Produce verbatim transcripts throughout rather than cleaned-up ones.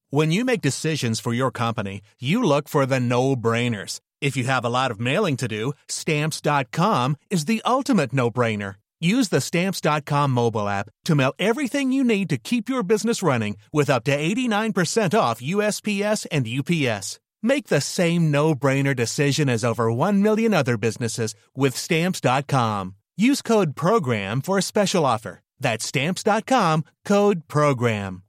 When you make decisions for your company, you look for the no-brainers. If you have a lot of mailing to do, Stamps dot com is the ultimate no-brainer. Use the Stamps dot com mobile app to mail everything you need to keep your business running with up to eighty-nine percent off U S P S and U P S. Make the same no-brainer decision as over one million other businesses with Stamps dot com. Use code PROGRAM for a special offer. That's Stamps dot com, code PROGRAM.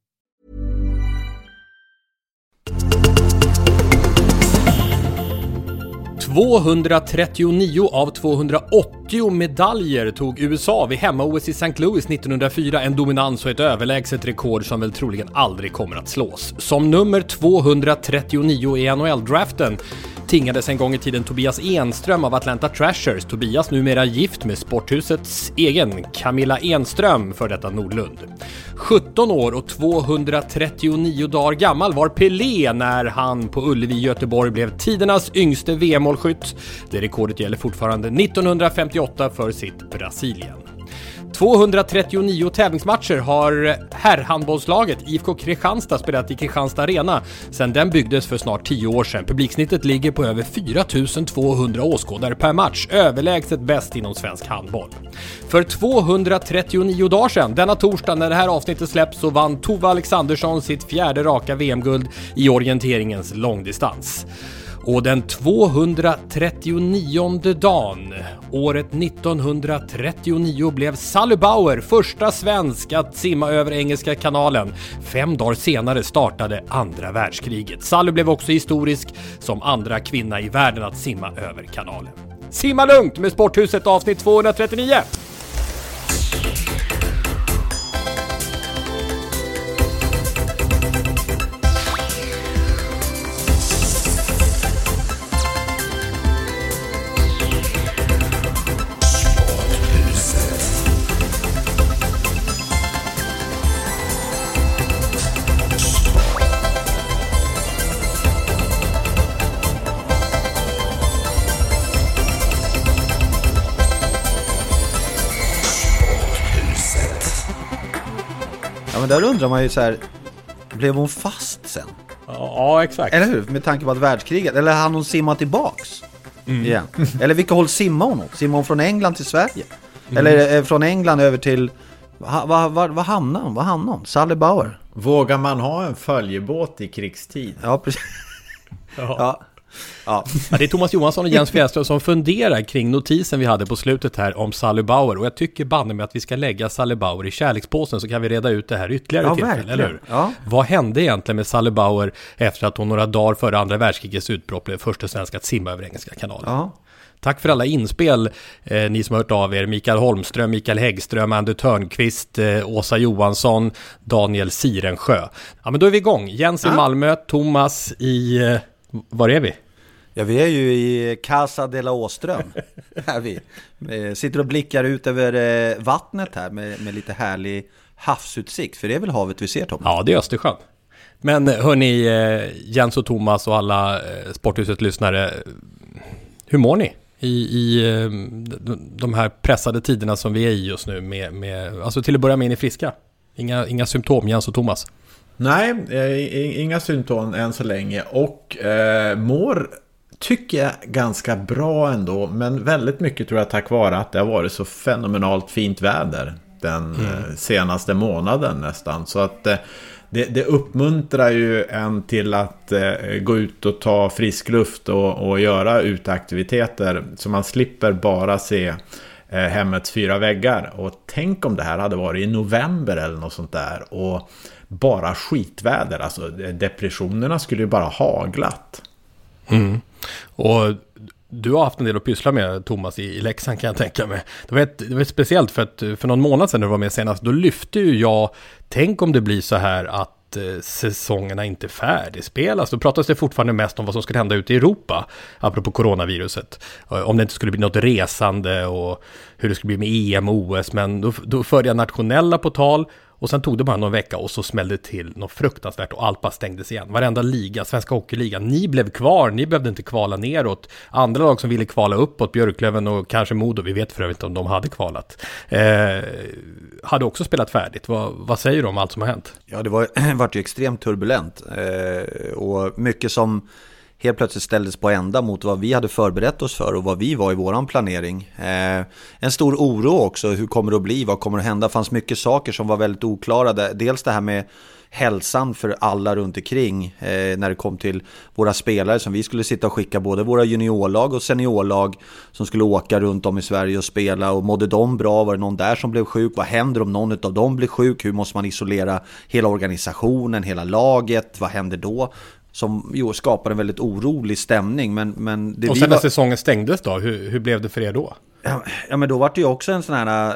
tvåhundratrettionio av tvåhundraåttio medaljer tog U S A vid hemma-O S i Saint Louis nittonhundrafyra, en dominans och ett överlägset rekord som väl troligen aldrig kommer att slås. Som nummer tvåhundratrettionio i N H L-draften tingades en gång i tiden Tobias Enström av Atlanta Thrashers. Tobias numera gift med sporthusets egen Camilla Enström, för detta Nordlund. sjutton år och tvåhundratrettionio dagar gammal var Pelé när han på Ullevi i Göteborg blev tidernas yngste V M-målskytt. Det rekordet gäller fortfarande nittonhundrafemtioåtta för sitt Brasilien. tvåhundratrettionio tävlingsmatcher har herrhandbollslaget I F K Kristianstad spelat i Kristianstad Arena sedan den byggdes för snart tio år sedan. Publiksnittet ligger på över fyra tusen tvåhundra åskådare per match, överlägset bäst inom svensk handboll. För tvåhundratrettionio dagar sedan, denna torsdag när det här avsnittet släpps, så vann Tove Alexandersson sitt fjärde raka V M-guld i orienteringens långdistans. Och den tvåhundratrettionionde dagen, året nittonhundratrettionio, blev Sally Bauer första svensk att simma över Engelska kanalen. Fem dagar senare startade andra världskriget. Sally blev också historisk som andra kvinna i världen att simma över kanalen. Simma lugnt med Sporthuset avsnitt tvåhundratrettionio! Men där undrar man ju så här, blev hon fast sen? Ja, exakt. Eller hur? Med tanke på att världskriget, eller hann hon simma tillbaks? Mm. Igen. Eller vilka håll simmar hon åt? Simmar hon från England till Sverige? Mm. Eller eh, från England över till... Vad va, va, va hamnar hon? Vad hamnar hon? Sally Bauer. Vågar man ha en följebåt i krigstid? Ja, precis. Ja. Ja. Ja. Ja, det är Thomas Johansson och Jens Fjällström som funderar kring notisen vi hade på slutet här om Sally Bauer. Och jag tycker banne med att vi ska lägga Sally Bauer i kärlekspåsen, så kan vi reda ut det här ytterligare ja, tillfälle, eller hur? Ja. Vad hände egentligen med Sally Bauer efter att hon några dagar före andra världskrigets utbrott blev första svenska att simma över Engelska kanalen? Ja. Tack för alla inspel, eh, ni som har hört av er. Mikael Holmström, Mikael Häggström, Ander Törnqvist, eh, Åsa Johansson, Daniel Sirensjö. Ja, men då är vi igång. Jens ja. i Malmö, Thomas i... Eh, var är vi? Ja, vi är ju i Casa de la Åström. Här vi eh, sitter och blickar ut över eh, vattnet här med, med lite härlig havsutsikt. För det är väl havet vi ser, Tom? Ja, det är Östersjön. Men hörni, eh, Jens och Thomas och alla eh, Sporthuset-lyssnare, hur mår ni i, i eh, de här pressade tiderna som vi är i just nu? Med, med, alltså till att börja med, är ni friska? Inga, inga symptom, Jens och Thomas? Nej, eh, inga symptom än så länge. Och eh, mår... tycker jag ganska bra ändå, men väldigt mycket tror jag tack vare att det har varit så fenomenalt fint väder den mm. senaste månaden nästan, så att det, det uppmuntrar ju en till att gå ut och ta frisk luft och, och göra uteaktiviteter, så man slipper bara se hemmets fyra väggar. Och tänk om det här hade varit i november eller något sånt där och bara skitväder, alltså depressionerna skulle ju bara haglat. Mm. Och du har haft en del att pyssla med, Thomas, i, i Leksand, kan jag tänka mig. Det var, ett, det var ett speciellt för att för någon månad sedan när du var med senast, då lyfte ju jag, tänk om det blir så här att eh, säsongerna inte färdigspelas. Då pratas det fortfarande mest om vad som skulle hända ute i Europa, apropå coronaviruset. Om det inte skulle bli något resande och hur det skulle bli med E M och O S. Men då, då förde jag nationella på tal. Och sen tog det bara någon vecka och så smällde det till något fruktansvärt och allt bara stängdes igen. Varenda liga, Svenska Hockeyligan, ni blev kvar, ni behövde inte kvala neråt. Andra lag som ville kvala uppåt, Björklöven och kanske Modo, vi vet för övrigt om de hade kvalat, eh, hade också spelat färdigt. Vad, vad säger du om allt som har hänt? Ja, det var, var ju extremt turbulent eh, och mycket som helt plötsligt ställdes på ända mot vad vi hade förberett oss för och vad vi var i våran planering. Eh, en stor oro också, hur kommer det att bli, vad kommer att hända? Det fanns mycket saker som var väldigt oklara. Dels det här med hälsan för alla runt omkring eh, när det kom till våra spelare som vi skulle sitta och skicka både våra juniorlag och seniorlag som skulle åka runt om i Sverige och spela, och mådde de bra, var det någon där som blev sjuk, vad händer om någon av dem blir sjuk, hur måste man isolera hela organisationen, hela laget, vad händer då? Som jo, skapade en väldigt orolig stämning. Men, men det och vi sen när var... säsongen stängdes då, hur, hur blev det för er då? Ja, ja men då var det ju också en sån här,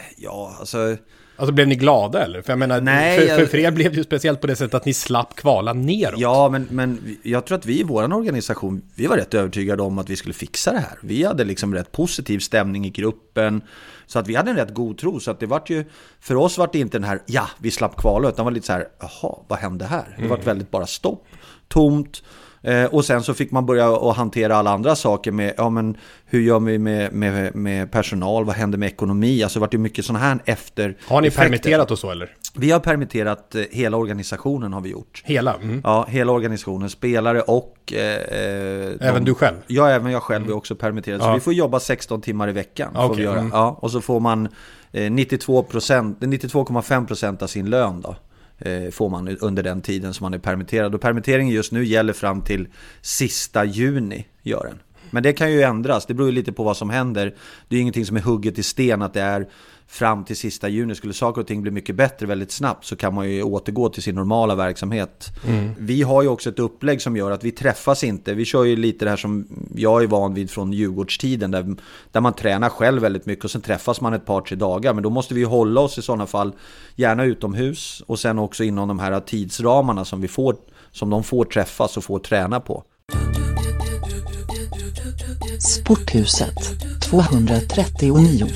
ja alltså... Alltså blev ni glada eller? För jag menar, Nej, för, för, jag... för er blev det ju speciellt på det sättet att ni slapp kvala neråt. Ja, men, men jag tror att vi i vår organisation, vi var rätt övertygade om att vi skulle fixa det här. Vi hade liksom rätt positiv stämning i gruppen. Så att vi hade en rätt god tro. Så att det var ju, för oss var det inte den här, ja, vi slapp kvala, utan var lite så här, jaha, vad hände här? Det var väldigt bara stopp, tomt. Eh, och sen så fick man börja att hantera alla andra saker med, ja men hur gör vi med, med, med personal, vad händer med ekonomi, alltså det var ju mycket sådana här efter. Har ni effekter. permitterat och så eller? Vi har permitterat eh, hela organisationen har vi gjort. Hela? Mm. Ja, hela organisationen, spelare och eh, även de, du själv? Ja, även jag själv är också permitterad. Så ja. vi får jobba sexton timmar i veckan. Okay. Får vi göra. Mm. Ja, och så får man eh, nittiotvå procent, nittiotvå komma fem procent av sin lön då. Får man under den tiden som man är permitterad. Och permitteringen just nu gäller fram till sista juni, gör den. Men det kan ju ändras, det beror ju lite på vad som händer. Det är ju ingenting som är hugget i sten att det är fram till sista juni. Skulle saker och ting bli mycket bättre väldigt snabbt så kan man ju återgå till sin normala verksamhet. Mm. Vi har ju också ett upplägg som gör att vi träffas inte. Vi kör ju lite det här som jag är van vid från Djurgårdstiden där, där man tränar själv väldigt mycket och sen träffas man ett par, tre dagar. Men då måste vi hålla oss i sådana fall gärna utomhus och sen också inom de här tidsramarna som vi får, som de får träffas och får träna på. Sporthuset tvåhundratrettionio.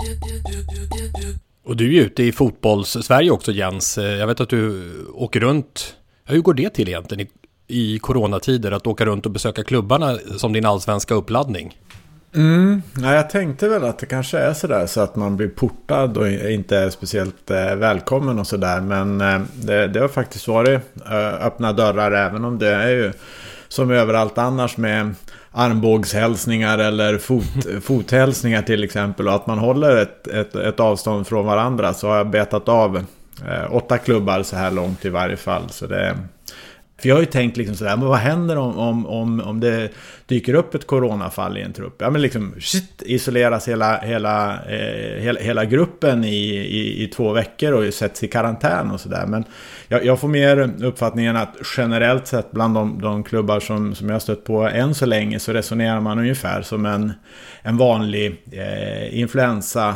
Och du är ute i fotbolls-Sverige också, Jens. Jag vet att du åker runt. Hur går det till egentligen i, i coronatider att åka runt och besöka klubbarna som din allsvenska uppladdning? Mm, ja, jag tänkte väl att det kanske är sådär så att man blir portad och inte är speciellt eh, välkommen och sådär. Men eh, det, det har faktiskt varit eh, öppna dörrar, även om det är ju som överallt annars med armbågshälsningar eller fot, fothälsningar till exempel, och att man håller ett, ett, ett avstånd från varandra. Så har jag betat av eh, åtta klubbar så här långt i varje fall. Så det, för jag har ju tänkt liksom sådär, men vad händer om, om, om, om det dyker upp ett coronafall i en trupp? Ja men liksom shit, isoleras hela, hela, eh, hela, hela gruppen i, i, i två veckor och sätts i karantän och sådär. Men jag, jag får mer uppfattningen att generellt sett bland de, de klubbar som, som jag har stött på än så länge så resonerar man ungefär som en, en vanlig eh, influensa.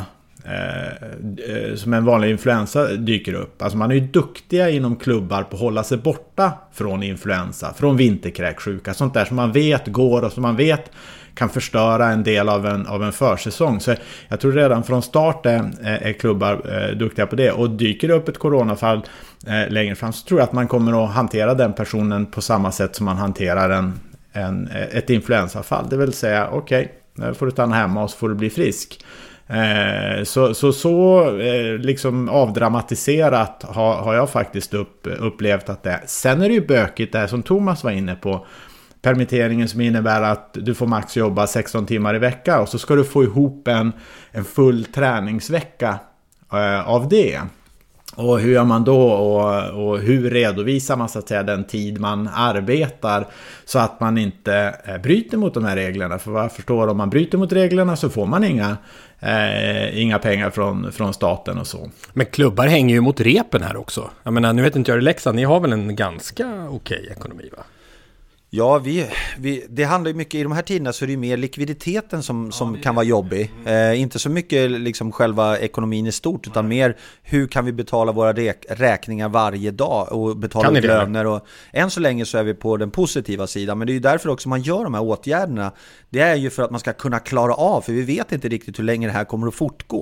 Eh, som en vanlig influensa dyker upp. Alltså man är ju duktiga inom klubbar på att hålla sig borta från influensa, från vinterkräksjuka, sånt där som man vet går och som man vet kan förstöra en del av en, av en försäsong. Så jag tror redan från start är, är klubbar eh, duktiga på det. Och dyker det upp ett coronafall eh, längre fram så tror jag att man kommer att hantera den personen på samma sätt som man hanterar en, en, ett influensafall. Det vill säga, okej, okay, får du stanna hemma och så får du bli frisk. Eh, så så, så eh, liksom avdramatiserat har, har jag faktiskt upp, upplevt att det. Sen är det ju bökigt där som Thomas var inne på. Permitteringen som innebär att du får max jobba sexton timmar i vecka och så ska du få ihop en, en full träningsvecka eh, av det. Och hur gör man då och, och hur redovisar man så att säga den tid man arbetar så att man inte eh, bryter mot de här reglerna. För vad jag förstår, om man bryter mot reglerna så får man inga, eh, inga pengar från, från staten och så. Men klubbar hänger ju mot repen här också. Jag menar, nu vet inte jag det Leksand, ni har väl en ganska okej ekonomi va? Ja, vi, vi, det handlar ju mycket i de här tiderna så är det ju mer likviditeten som, som ja, kan vara jobbig. Eh, inte så mycket liksom själva ekonomin i stort utan mer hur kan vi betala våra räk- räkningar varje dag och betala löner. Och, än så länge så är vi på den positiva sidan, men det är ju därför också man gör de här åtgärderna. Det är ju för att man ska kunna klara av, för vi vet inte riktigt hur länge det här kommer att fortgå.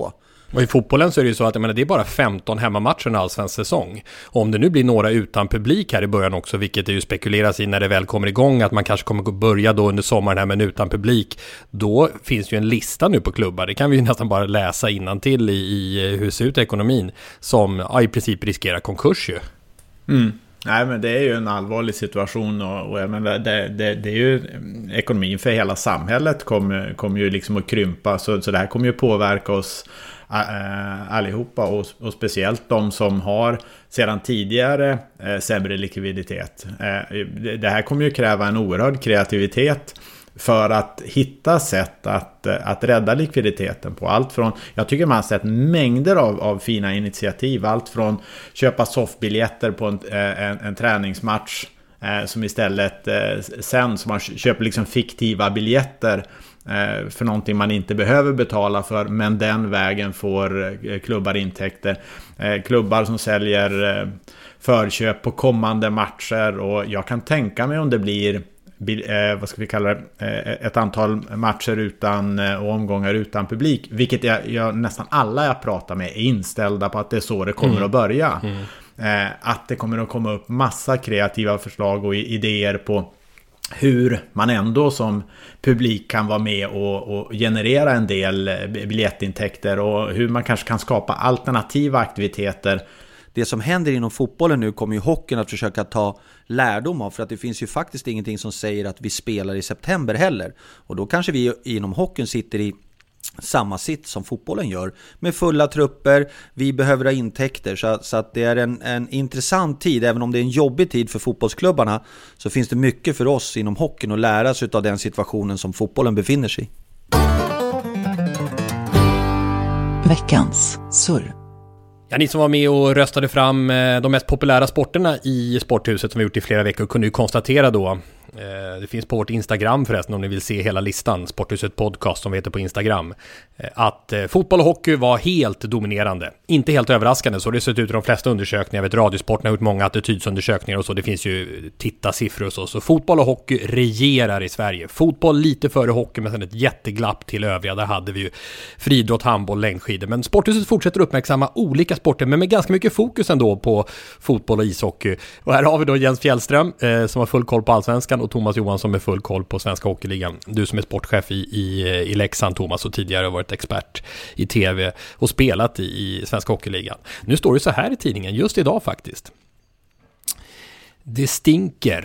Och i fotbollen så är det ju så att jag menar, det är bara femton hemmamatcher en allsvensk säsong. Och om det nu blir några utan publik här i början också, vilket det ju spekuleras i när det väl kommer igång, att man kanske kommer att börja då under sommaren här men utan publik, då finns ju en lista nu på klubbar. Det kan vi ju nästan bara läsa innantill i, i hur det ser ut i ekonomin, som ja, i princip riskerar konkurs ju. Mm. Nej, men det är ju en allvarlig situation och, och jag menar, det, det, det är ju ekonomin för hela samhället kommer, kommer ju liksom att krympa, så, så det här kommer ju påverka oss äh, allihopa och, och speciellt de som har sedan tidigare äh, sämre likviditet. Äh, det, det här kommer ju kräva en oerhörd kreativitet för att hitta sätt att, att rädda likviditeten på. Allt från, jag tycker man har sett mängder av, av fina initiativ. Allt från köpa soffbiljetter på en, en, en träningsmatch eh, som istället eh, sen som man köper liksom fiktiva biljetter eh, för någonting man inte behöver betala för, men den vägen får eh, klubbar intäkter. Eh, klubbar som säljer eh, förköp på kommande matcher, och jag kan tänka mig om det blir Eh, vad ska vi kalla det, eh, ett antal matcher utan eh, och omgångar utan publik, vilket jag, jag nästan alla jag pratar med är inställda på att det är så det kommer mm. att börja. Mm. Eh, att det kommer att komma upp massa kreativa förslag och idéer på hur man ändå som publik kan vara med och, och generera en del biljettintäkter, och hur man kanske kan skapa alternativa aktiviteter. Det som händer inom fotbollen nu kommer ju hockeyn att försöka ta lärdom av, för att det finns ju faktiskt ingenting som säger att vi spelar i september heller. Och då kanske vi inom hockeyn sitter i samma sitt som fotbollen gör, med fulla trupper, vi behöver ha intäkter, så, så att det är en, en intressant tid. Även om det är en jobbig tid för fotbollsklubbarna, så finns det mycket för oss inom hockeyn att lära sig av den situationen som fotbollen befinner sig i. Veckans surr. Ja, ni som var med och röstade fram de mest populära sporterna i Sporthuset som vi gjort i flera veckor kunde ju konstatera då, det finns på vårt Instagram förresten om ni vill se hela listan, Sporthuset podcast som vi heter på Instagram, att fotboll och hockey var helt dominerande. Inte helt överraskande, så det sett ut i de flesta undersökningar. Jag vet, Radiosporten har gjort många attitydsundersökningar och så, det finns ju tittarsiffror och så. Så fotboll och hockey regerar i Sverige. Fotboll lite före hockey, men sen ett jätteglapp till övriga. Där hade vi ju friidrott, handboll, längdskidor. Men Sporthuset fortsätter uppmärksamma olika sporter, men med ganska mycket fokus ändå på fotboll och ishockey. Och här har vi då Jens Fjällström eh, som har full koll på Allsvenskan, och Thomas Johansson med full koll på Svenska Hockeyligan. Du som är sportchef i, i, i Leksand, Thomas, och tidigare har varit expert i tv och spelat i, i Svenska Hockeyligan. Nu står det så här i tidningen, just idag faktiskt. Det stinker.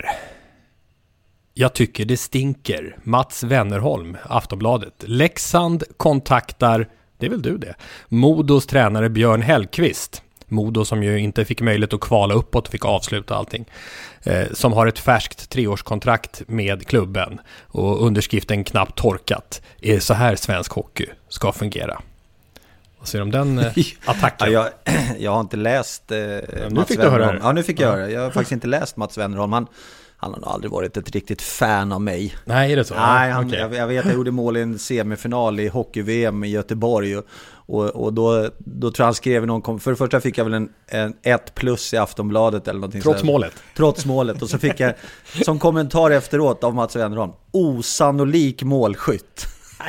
Jag tycker det stinker. Mats Wennerholm, Aftonbladet. Leksand kontaktar, det är väl du det, Modos tränare Björn Hellqvist. Modo som ju inte fick möjlighet att kvala uppåt och fick avsluta allting. Eh, som har ett färskt treårskontrakt med klubben. Och underskriften knappt torkat. Är det så här svensk hockey ska fungera? Vad säger du om den eh, attacken? Ja, jag, jag har inte läst eh, ja, nu Mats fick du höra det. Ja, nu fick jag höra det. Jag har faktiskt inte läst Mats Wennerholm. Han, han har nog aldrig varit ett riktigt fan av mig. Nej, är det så? Nej, han, okay. jag, jag vet att jag gjorde mål i en semifinal i hockey-V M i Göteborg. Och, och, och då, då tror jag han skrev någon... För det första fick jag väl en, en ett plus i Aftonbladet eller någonting. Trots målet. Trots målet. Och så fick jag som kommentar efteråt av Mats Wennerholm: osannolik målskytt.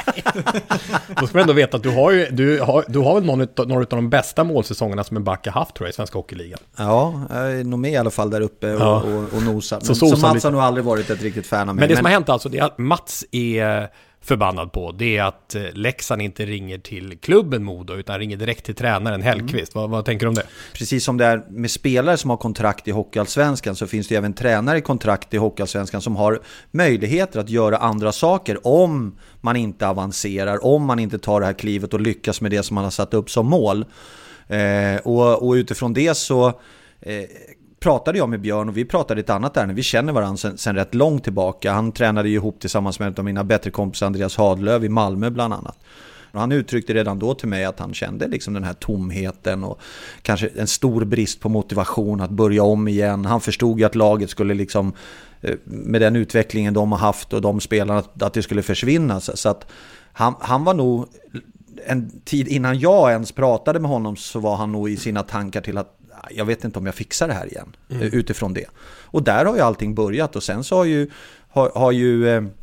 Då ska man ändå veta att du har ju du har, du har väl någon av, några av de bästa målsäsongerna som en back har haft, tror jag, i Svenska Hockeyligan. Ja, jag är nog med i alla fall där uppe och, ja. och, och nosar. Så, så, så Mats har nog aldrig varit ett riktigt fan av mig. Men det som men... har hänt alltså, det är att Mats är förbannad på, det är att Leksand inte ringer till klubben Modo utan ringer direkt till tränaren Hellqvist. Mm. Vad, vad tänker du om det? Precis som det är med spelare som har kontrakt i Hockeyallsvenskan, så finns det även tränare i kontrakt i Hockeyallsvenskan som har möjligheter att göra andra saker om man inte avancerar, om man inte tar det här klivet och lyckas med det som man har satt upp som mål. Eh, och, och utifrån det så eh, pratade jag med Björn, och vi pratade ett annat ärende. Vi känner varandra sen, sen rätt långt tillbaka. Han tränade ju ihop tillsammans med en av mina bättre kompisar, Andreas Hadlöv, i Malmö bland annat. Och han uttryckte redan då till mig att han kände liksom den här tomheten och kanske en stor brist på motivation att börja om igen. Han förstod ju att laget skulle liksom, med den utvecklingen de har haft och de spelarna, att det skulle försvinna. Så att han, han var nog, en tid innan jag ens pratade med honom, så var han nog i sina tankar till att jag vet inte om jag fixar det här igen, mm. utifrån det. Och där har ju allting börjat, och sen så har ju, har, har ju eh,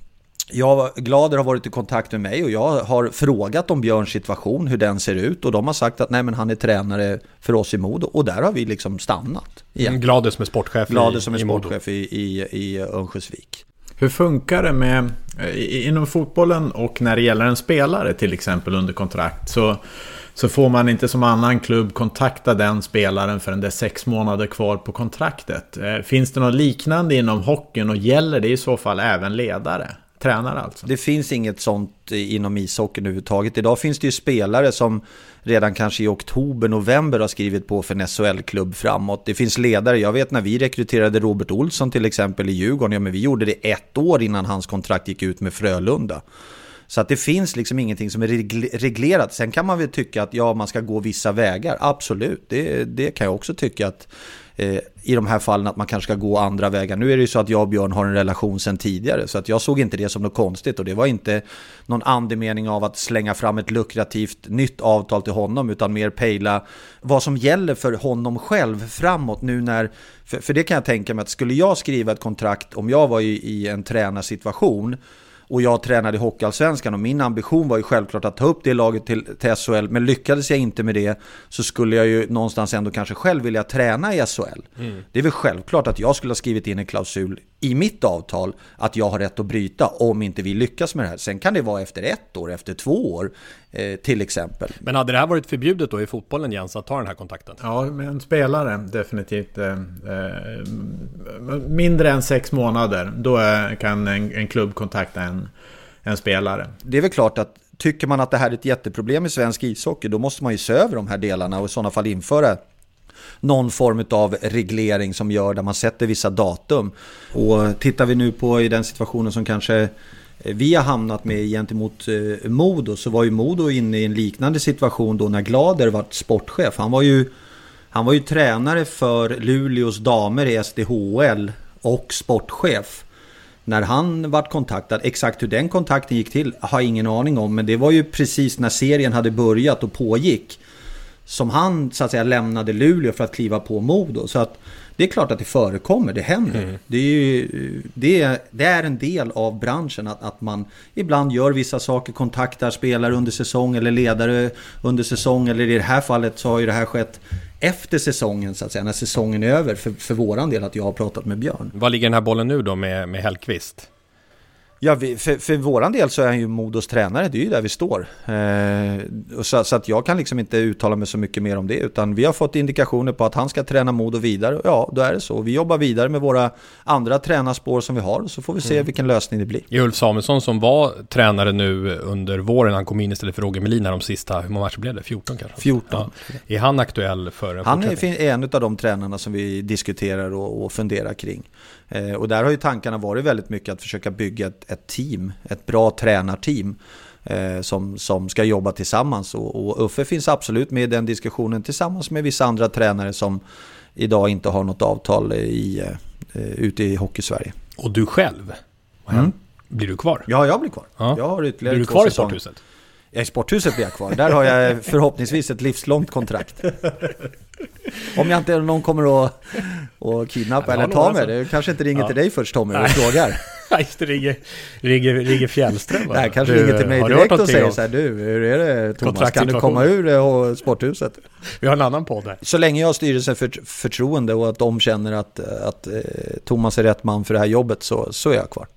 Jag, Glader har varit i kontakt med mig och jag har frågat om Björns situation, hur den ser ut, och de har sagt att nej, men han är tränare för oss i Modo, och där har vi liksom stannat igen. Glader som är sportchef, Glader som är i, sportchef i, i, i Örnsköldsvik. Hur funkar det med inom fotbollen, och när det gäller en spelare till exempel under kontrakt, så, så får man inte som annan klubb kontakta den spelaren förrän det är sex månader kvar på kontraktet. Finns det något liknande inom hockeyn, och gäller det i så fall även ledare? Tränare alltså? Det finns inget sånt inom ishockeyn överhuvudtaget. Idag finns det ju spelare som redan kanske i oktober, november har skrivit på för en S H L-klubb framåt. Det finns ledare. Jag vet när vi rekryterade Robert Olsson till exempel i Djurgården, ja, men vi gjorde det ett år innan hans kontrakt gick ut med Frölunda. Så att det finns liksom ingenting som är reglerat. Sen kan man väl tycka att ja, man ska gå vissa vägar. Absolut, det, det kan jag också tycka att eh, i de här fallen att man kanske ska gå andra vägar. Nu är det ju så att jag och Björn har en relation sedan tidigare, så att jag såg inte det som något konstigt, och det var inte någon andemening av att slänga fram ett lukrativt nytt avtal till honom, utan mer pejla vad som gäller för honom själv framåt nu när, för, för det kan jag tänka mig att skulle jag skriva ett kontrakt om jag var i, i en tränarsituation och jag tränade i Hockeyallsvenskan, och min ambition var ju självklart att ta upp det laget till, till S H L, men lyckades jag inte med det, så skulle jag ju någonstans ändå kanske själv vilja träna i S H L. Mm. Det är väl självklart att jag skulle ha skrivit in en klausul i mitt avtal att jag har rätt att bryta om inte vi lyckas med det här. Sen kan det vara efter ett år, efter två år eh, till exempel. Men hade det här varit förbjudet då i fotbollen, Jens, att ta den här kontakten? Ja, med en spelare definitivt eh, mindre än sex månader, då kan en, en klubb kontakta en, en spelare. Det är väl klart att tycker man att det här är ett jätteproblem i svensk ishockey, då måste man ju se över de här delarna och i sådana fall införa någon form av reglering som gör där man sätter vissa datum. Och tittar vi nu på i den situationen som kanske vi har hamnat med gentemot eh, Modo, så var ju Modo inne i en liknande situation då när Glader var sportchef. Han var ju, han var ju tränare för Luleås damer i S D H L och sportchef. När han var kontaktad, exakt hur den kontakten gick till har jag ingen aning om, men det var ju precis när serien hade börjat och pågick som han så att säga lämnade Luleå för att kliva på Modo. Så att det är klart att det förekommer, det händer. Mm. Det, är ju, det, är, det är en del av branschen att, att man ibland gör vissa saker, kontaktar spelare under säsong eller ledare under säsong, eller i det här fallet så har ju det här skett efter säsongen så att säga, när säsongen är över för, för våran del att jag har pratat med Björn. Vad ligger den här bollen nu då med, med Hellqvist? Ja, vi, för, för våran del så är han ju Modos tränare, det är ju där vi står. Eh, så, så att jag kan liksom inte uttala mig så mycket mer om det, utan vi har fått indikationer på att han ska träna Modo vidare. Ja, då är det så. Vi jobbar vidare med våra andra tränarspår som vi har, så får vi se mm. vilken lösning det blir. Ulf Samuelsson som var tränare nu under våren, han kom in istället för Roger Melin de sista, hur många matcher blev det? fjorton kanske? fjorton. Ja. Är han aktuell för en Han är en av de tränarna som vi diskuterar och, och funderar kring. Eh, och där har ju tankarna varit väldigt mycket att försöka bygga ett, ett team, ett bra tränarteam eh, som, som ska jobba tillsammans. Och, och Uffe finns absolut med i den diskussionen tillsammans med vissa andra tränare som idag inte har något avtal i, eh, ute i Hockey-Sverige. Och du själv? Mm. Blir du kvar? Ja, jag blir kvar. Ja. Jag har ytterligare blir du kvar i Sporthuset? Ja, i Sporthuset blir jag kvar. Där har jag förhoppningsvis ett livslångt kontrakt. Om jag inte någon kommer att, att kidnappa eller ta mig. Det kanske inte ringer ja. till dig först, Tommy, och frågar. Nej, det ringer, ringer, ringer Fjällström. Nej, kanske du, ringer till mig direkt och säger så här, du, hur är det Thomas? Kan du komma ur det Sporthuset? Vi har en annan podd här. Så länge jag har styrelsen för förtroende och att de känner att, att eh, Thomas är rätt man för det här jobbet, så, så är jag kvar.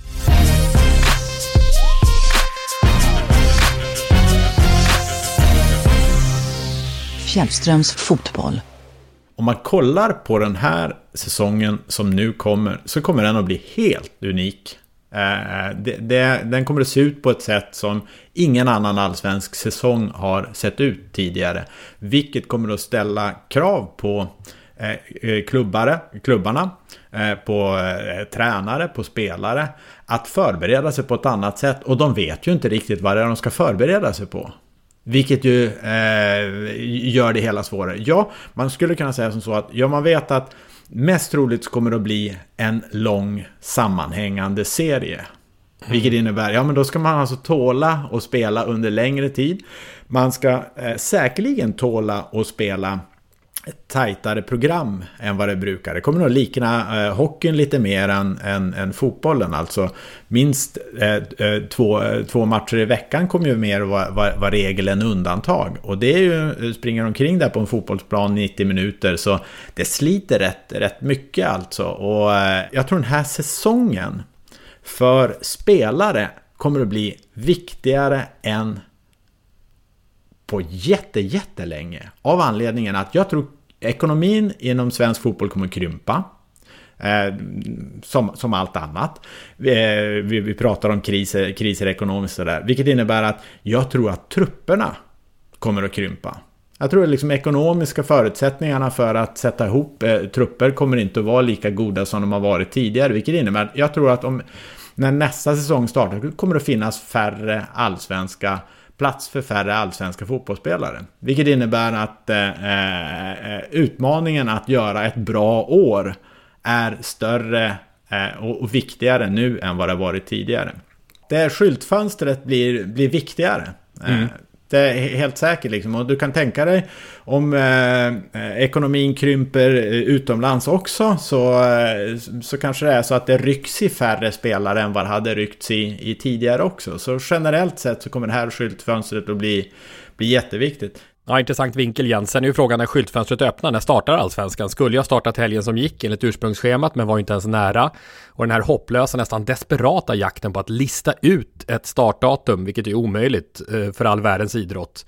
Fjällströms fotboll. Om man kollar på den här säsongen som nu kommer, så kommer den att bli helt unik. Eh, det, det, den kommer att se ut på ett sätt som ingen annan allsvensk säsong har sett ut tidigare. Vilket kommer att ställa krav på eh, klubbare, klubbarna, eh, på eh, tränare, på spelare. Att förbereda sig på ett annat sätt. Och de vet ju inte riktigt vad det är de ska förbereda sig på. Vilket ju eh, gör det hela svårare. Ja, man skulle kunna säga som så att ja, man vet att mest troligt kommer det att bli en lång sammanhängande serie. Mm. Vilket innebär, ja men då ska man alltså tåla och spela under längre tid. Man ska eh, säkerligen tåla och spela ett tajtare program än vad det brukar. Det kommer nog likna eh, hockeyn lite mer än, än, än fotbollen. Alltså minst eh, två, två matcher i veckan kommer ju mer vara var, var regel än undantag. Och det är ju, springer omkring där på en fotbollsplan nittio minuter, så det sliter rätt, rätt mycket alltså. Och eh, jag tror den här säsongen för spelare kommer att bli viktigare än på jätte, jättelänge. Av anledningen att jag tror ekonomin inom svensk fotboll kommer att krympa. Eh, som, som allt annat. Vi, vi, vi pratar om kriser, kriser ekonomiskt och där. Vilket innebär att jag tror att trupperna kommer att krympa. Jag tror att liksom ekonomiska förutsättningarna för att sätta ihop eh, trupper kommer inte att vara lika goda som de har varit tidigare. Vilket innebär att jag tror att om, när nästa säsong startar kommer det finnas färre allsvenska plats för färre allsvenska fotbollsspelare. Vilket innebär att eh, eh, utmaningen att göra ett bra år är större eh, och, och viktigare nu än vad det varit tidigare. Det skyltfönstret blir, blir viktigare. Mm. Eh, det är helt säkert liksom. Och du kan tänka dig om eh, ekonomin krymper utomlands också, så, eh, så kanske det är så att det rycks i färre spelare än vad det hade ryckts i, i tidigare också. Så generellt sett så kommer det här skyltfönstret att bli, bli jätteviktigt. Ja, intressant vinkel igen. Sen är ju frågan när skyltfönstret öppnar, när startar Allsvenskan? Skulle jag startat helgen som gick enligt ursprungsschemat, men var inte ens nära. Och den här hopplösa, nästan desperata jakten på att lista ut ett startdatum, vilket är omöjligt för all världens idrott,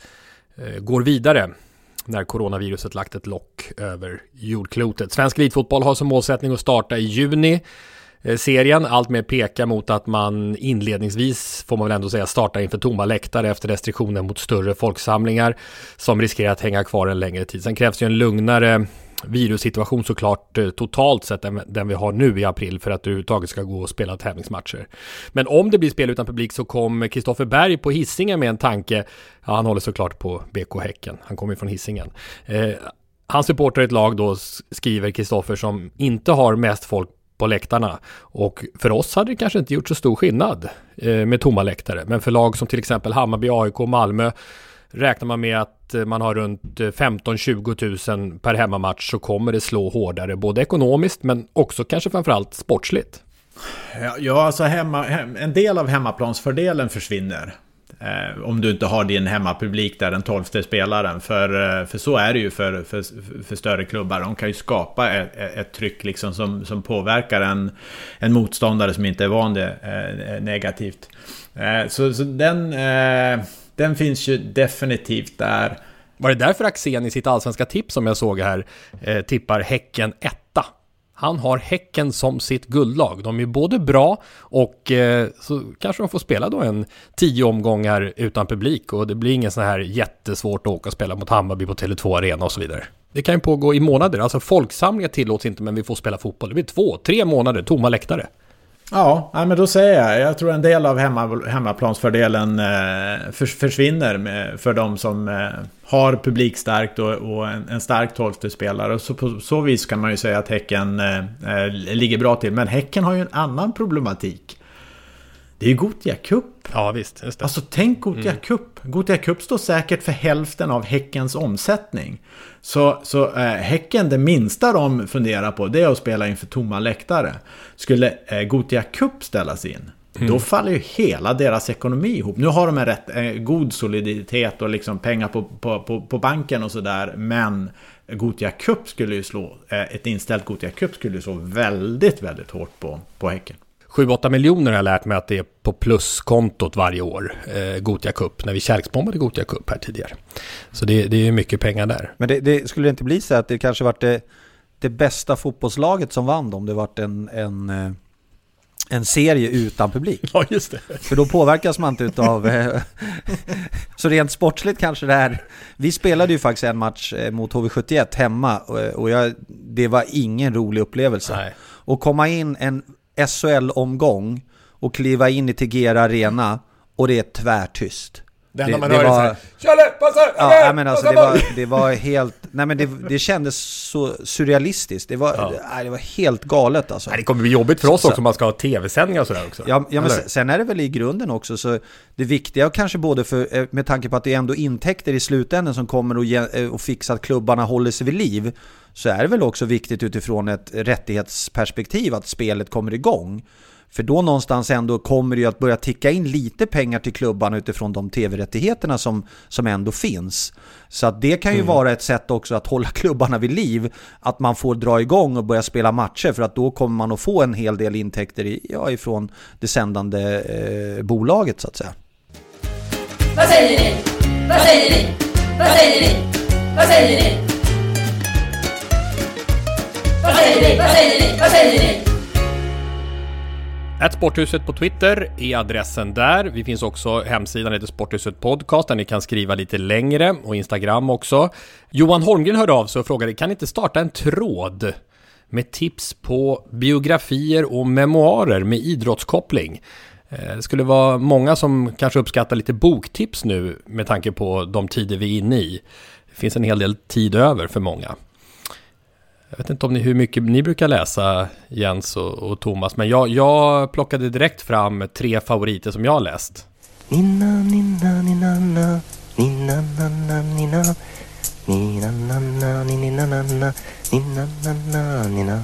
går vidare när coronaviruset lagt ett lock över jordklotet. Svensk elitfotboll har som målsättning att starta i juni. Serien, allt mer pekar mot att man inledningsvis, får man väl ändå säga, startar inför tomma läktare efter restriktioner mot större folksamlingar som riskerar att hänga kvar en längre tid. Sen krävs ju en lugnare virussituation såklart totalt sett än den vi har nu i april för att det överhuvudtaget ska gå och spela tävlingsmatcher. Men om det blir spel utan publik så kom Kristoffer Berg på Hisingen med en tanke. Ja, han håller såklart på B K Häcken. Han kommer från Hisingen. Eh, hans supporter i ett lag då, skriver Kristoffer, som inte har mest folk på läktarna, och för oss hade det kanske inte gjort så stor skillnad eh, med tomma läktare, men för lag som till exempel Hammarby, A I K och Malmö räknar man med att man har runt femton till tjugo tusen per hemmamatch, så kommer det slå hårdare både ekonomiskt men också kanske framförallt sportsligt. Ja, ja alltså hemma, hem, en del av hemmaplansfördelen försvinner. Eh, om du inte har din hemmapublik där, den tolfte spelaren, för, för så är det ju för, för, för större klubbar. De kan ju skapa ett, ett tryck liksom som, som påverkar en, en motståndare som inte är van det eh, negativt. Eh, så så den, eh, den finns ju definitivt där. Var det därför Axén i sitt allsvenska tips som jag såg här eh, tippar Häcken etta? Han har Häcken som sitt guldlag. De är både bra och eh, så kanske de får spela då en tio omgångar utan publik. Och det blir ingen sån här jättesvårt att åka och spela mot Hammarby på Tele två Arena och så vidare. Det kan ju pågå i månader. Alltså folksamlingar tillåts inte, men vi får spela fotboll. Det blir två, tre månader tomma läktare. Ja, men då säger jag, jag tror en del av hemma, hemmaplansfördelen eh, för, försvinner med, för de som eh, har publikstarkt och, och en, en stark tolfte spelare. Och så, på så vis kan man ju säga att Häcken eh, ligger bra till. Men Häcken har ju en annan problematik. Det är ju Gothia Cup. Ja, visst. Just det. Alltså tänk Gothia mm. Cup. Gothia Cup står säkert för hälften av Häckens omsättning. Så, så eh, Häcken, det minsta de funderar på, det är att spela inför tomma läktare. Skulle eh, Gothia Cup ställas in, mm. då faller ju hela deras ekonomi ihop. Nu har de en rätt eh, god soliditet och liksom pengar på, på, på, på banken och sådär. Men Gothia Cup skulle ju slå, eh, ett inställt Gothia Cup skulle ju slå väldigt, väldigt hårt på, på Häcken. sju åtta miljoner har jag lärt mig att det är på pluskontot varje år, eh, Gothia Cup, när vi kärleksbombade Gothia Cup här tidigare. Så det, det är ju mycket pengar där. Men det, det skulle inte bli så att det kanske varit det, det bästa fotbollslaget som vann om det varit en, en, en serie utan publik? Ja, just det. För då påverkas man inte utav... Eh, så rent sportsligt kanske det här... Vi spelade ju faktiskt en match mot H V sjuttioett hemma och jag, det var ingen rolig upplevelse. Nej. Och komma in en S H L-omgång och kliva in i Tegera Arena och det är tvärtyst. Det enda Det- man det hör var- är så här, Challe, passa! Ja, Challe, nej, men alltså passa det var, boll!" det var helt, nej men det, det kändes så surrealistiskt. Det var, Ja. nej, det var helt galet alltså. Nej, det kommer bli jobbigt för oss Så- också om man ska ha tv-sändningar och sådär också. Ja, ja men Eller? sen, sen är det väl i grunden också så det viktiga kanske både för, med tanke på att det är ändå intäkter i slutändan som kommer att, ge, och fixa att klubbarna håller sig vid liv, så är det väl också viktigt utifrån ett rättighetsperspektiv att spelet kommer igång. För då någonstans ändå kommer det ju att börja ticka in lite pengar till klubbarna utifrån de tv-rättigheterna som, som ändå finns. Så att det kan ju mm. vara ett sätt också att hålla klubbarna vid liv. Att man får dra igång och börja spela matcher, för att då kommer man att få en hel del intäkter i, ja, ifrån det sändande eh, bolaget så att säga. Vad säger ni? Vad säger ni? Vad säger ni? Vad säger ni? Vad säger ni? Vad säger ni? Vad säger ni? Ett Sporthuset på Twitter är adressen där. Vi finns också, hemsidan heter Sporthuset Podcast där ni kan skriva lite längre, och Instagram också. Johan Holmgren hörde av sig och frågade, kan ni inte starta en tråd med tips på biografier och memoarer med idrottskoppling? Det skulle vara många som kanske uppskattar lite boktips nu med tanke på de tider vi är inne i. Det finns en hel del tid över för många. Jag vet inte om ni, hur mycket ni brukar läsa, Jens och, och Thomas, men jag, jag plockade direkt fram tre favoriter som jag har läst. Nina, nina, nina, nina, nina, nina, nina, nina, nina, nina, nina, nina, nina, nina.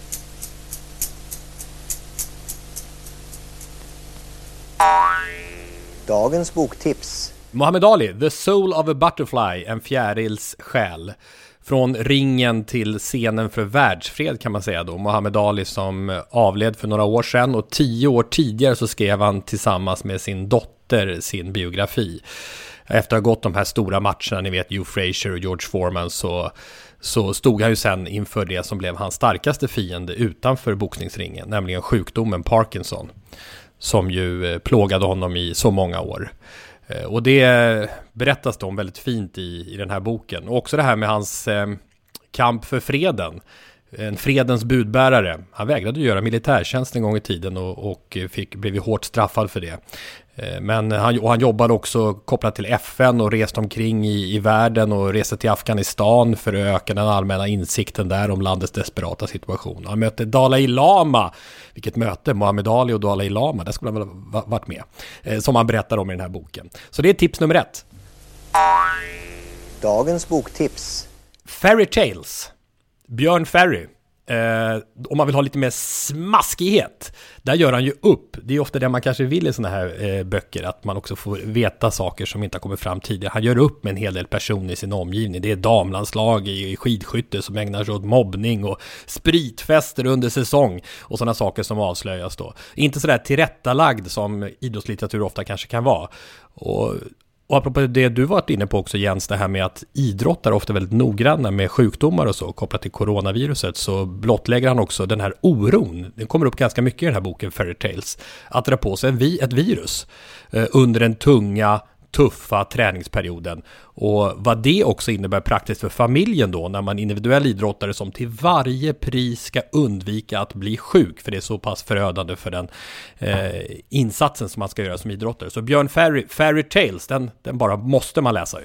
Dagens boktips. Muhammad Ali, The Soul of a Butterfly, en fjärils själ. Från ringen till scenen för världsfred kan man säga då. Muhammad Ali som avled för några år sedan, och tio år tidigare så skrev han tillsammans med sin dotter sin biografi. Efter att ha gått de här stora matcherna, ni vet Hugh Frazier och George Foreman, så, så stod han ju sen inför det som blev hans starkaste fiende utanför boxningsringen, nämligen sjukdomen Parkinson, som ju plågade honom i så många år. Och det berättas då om väldigt fint i, i den här boken. Och också det här med hans eh, kamp för freden. En fredens budbärare. Han vägrade göra militärtjänst en gång i tiden och, och fick, blev ju hårt straffad för det. Eh, men han, och han jobbade också kopplat till F N och reste omkring i, i världen och reste till Afghanistan för att öka den allmänna insikten där om landets desperata situation. Han mötte Dalai Lama. Vilket möte, Muhammad Ali och Dalai Lama, det skulle han väl ha varit med. Eh, som han berättar om i den här boken. Så det är tips nummer ett. Dagens boktips. Fairy Tales. Björn Ferry. Eh, om man vill ha lite mer smaskighet, där gör han ju upp. Det är ofta det man kanske vill i såna här eh, böcker, att man också får veta saker som inte har kommit fram tidigare. Han gör upp med en hel del personer i sin omgivning. Det är damlandslag i skidskytte som ägnar sig åt mobbning och spritfester under säsong och sådana saker som avslöjas då. Inte sådär tillrättalagd som idrottslitteratur ofta kanske kan vara. Och Och apropå det du varit inne på också, Jens, det här med att idrottare ofta är väldigt noggranna med sjukdomar och så kopplat till coronaviruset, så blottlägger han också den här oron. Det kommer upp ganska mycket i den här boken Fairy Tales, att dra på sig vi, ett virus eh, under den tunga, tuffa träningsperioden, och vad det också innebär praktiskt för familjen då, när man individuell idrottare som till varje pris ska undvika att bli sjuk, för det är så pass förödande för den eh, insatsen som man ska göra som idrottare. Så Björn Ferry, Fairy Tales, den, den bara måste man läsa ju.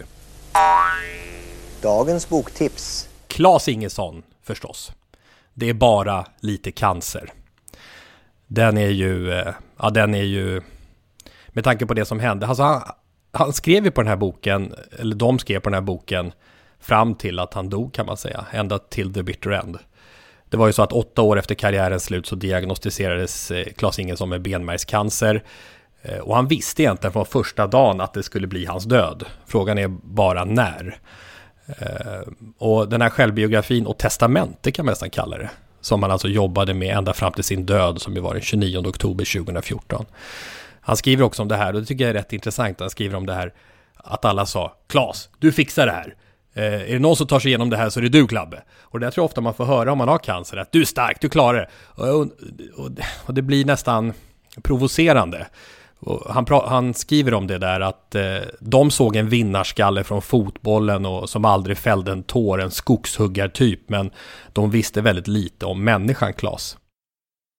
Dagens boktips. Claes Ingesson förstås. Det är bara lite cancer. Den är ju, eh, ja den är ju, med tanke på det som hände, alltså han Han skrev ju på den här boken, eller de skrev på den här boken fram till att han dog, kan man säga, ända till the bitter end. Det var ju så att åtta år efter karriärens slut så diagnostiserades Claes Ingesson med benmärgscancer, och han visste egentligen från första dagen att det skulle bli hans död. Frågan är bara när. Och den här självbiografin och testamente kan man nästan kalla det, som han alltså jobbade med ända fram till sin död, som ju var den tjugonionde oktober tjugohundrafjorton. Han skriver också om det här, och det tycker jag är rätt intressant. Han skriver om det här att alla sa, Claes, du fixar det här. Eh, är det någon som tar sig igenom det här så är det du, Klabbe. Och det tror jag ofta man får höra om man har cancer, att du är stark, du klarar det. Och, och, och det blir nästan provocerande. Och han, han skriver om det där att eh, de såg en vinnarskalle från fotbollen och som aldrig fällde en tår, en skogshuggartyp, men de visste väldigt lite om människan Claes.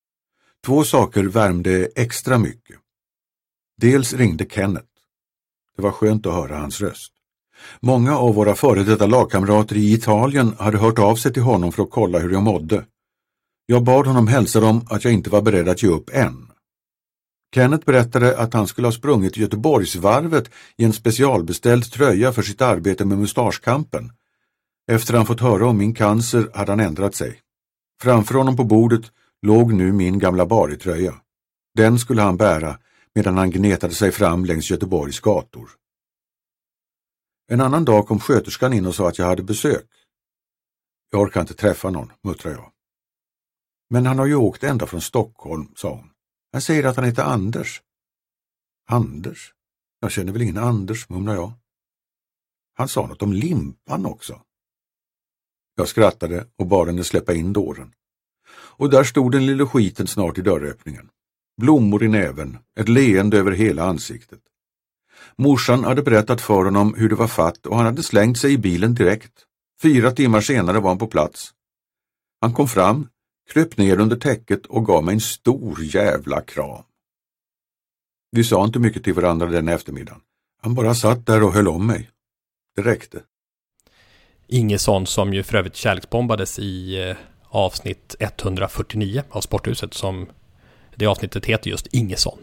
Två saker värmde extra mycket. Dels ringde Kenneth. Det var skönt att höra hans röst. Många av våra före detta lagkamrater i Italien hade hört av sig till honom för att kolla hur jag mådde. Jag bad honom hälsa dem att jag inte var beredd att ge upp än. Kenneth berättade att han skulle ha sprungit till Göteborgsvarvet i en specialbeställd tröja för sitt arbete med mustaschkampen. Efter han fått höra om min cancer hade han ändrat sig. Framför honom på bordet låg nu min gamla baritröja. Den skulle han bära medan han gnetade sig fram längs Göteborgs gator. En annan dag kom sköterskan in och sa att jag hade besök. Jag orkar inte träffa någon, muttrade jag. Men han har ju åkt ända från Stockholm, sa hon. Han säger att han heter Anders. Anders? Jag känner väl ingen Anders, mumlade jag. Han sa något om limpan också. Jag skrattade och bad henne släppa in dörren. Och där stod den lille skiten snart i dörröppningen. Blommor i näven, ett leende över hela ansiktet. Morsan hade berättat för honom hur det var fatt och han hade slängt sig i bilen direkt. Fyra timmar senare var han på plats. Han kom fram, kröp ner under täcket och gav mig en stor jävla kram. Vi sa inte mycket till varandra den eftermiddagen. Han bara satt där och höll om mig. Det räckte. Ingesson som ju för övrigt kärleksbombades i eh, avsnitt etthundrafyrtionio av Sporthuset, som det avsnittet heter just Ingesson.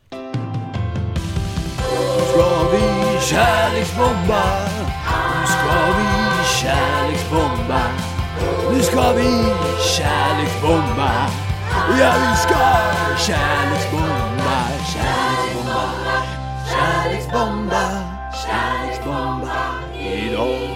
Ska vi kärleksbomba? Nu ska vi kärleksbomba. Nu ska vi kärleksbomba. Ja, vi ska kärleksbomba. Kärleksbomba. Kärleksbomba. Kärleksbomba idag.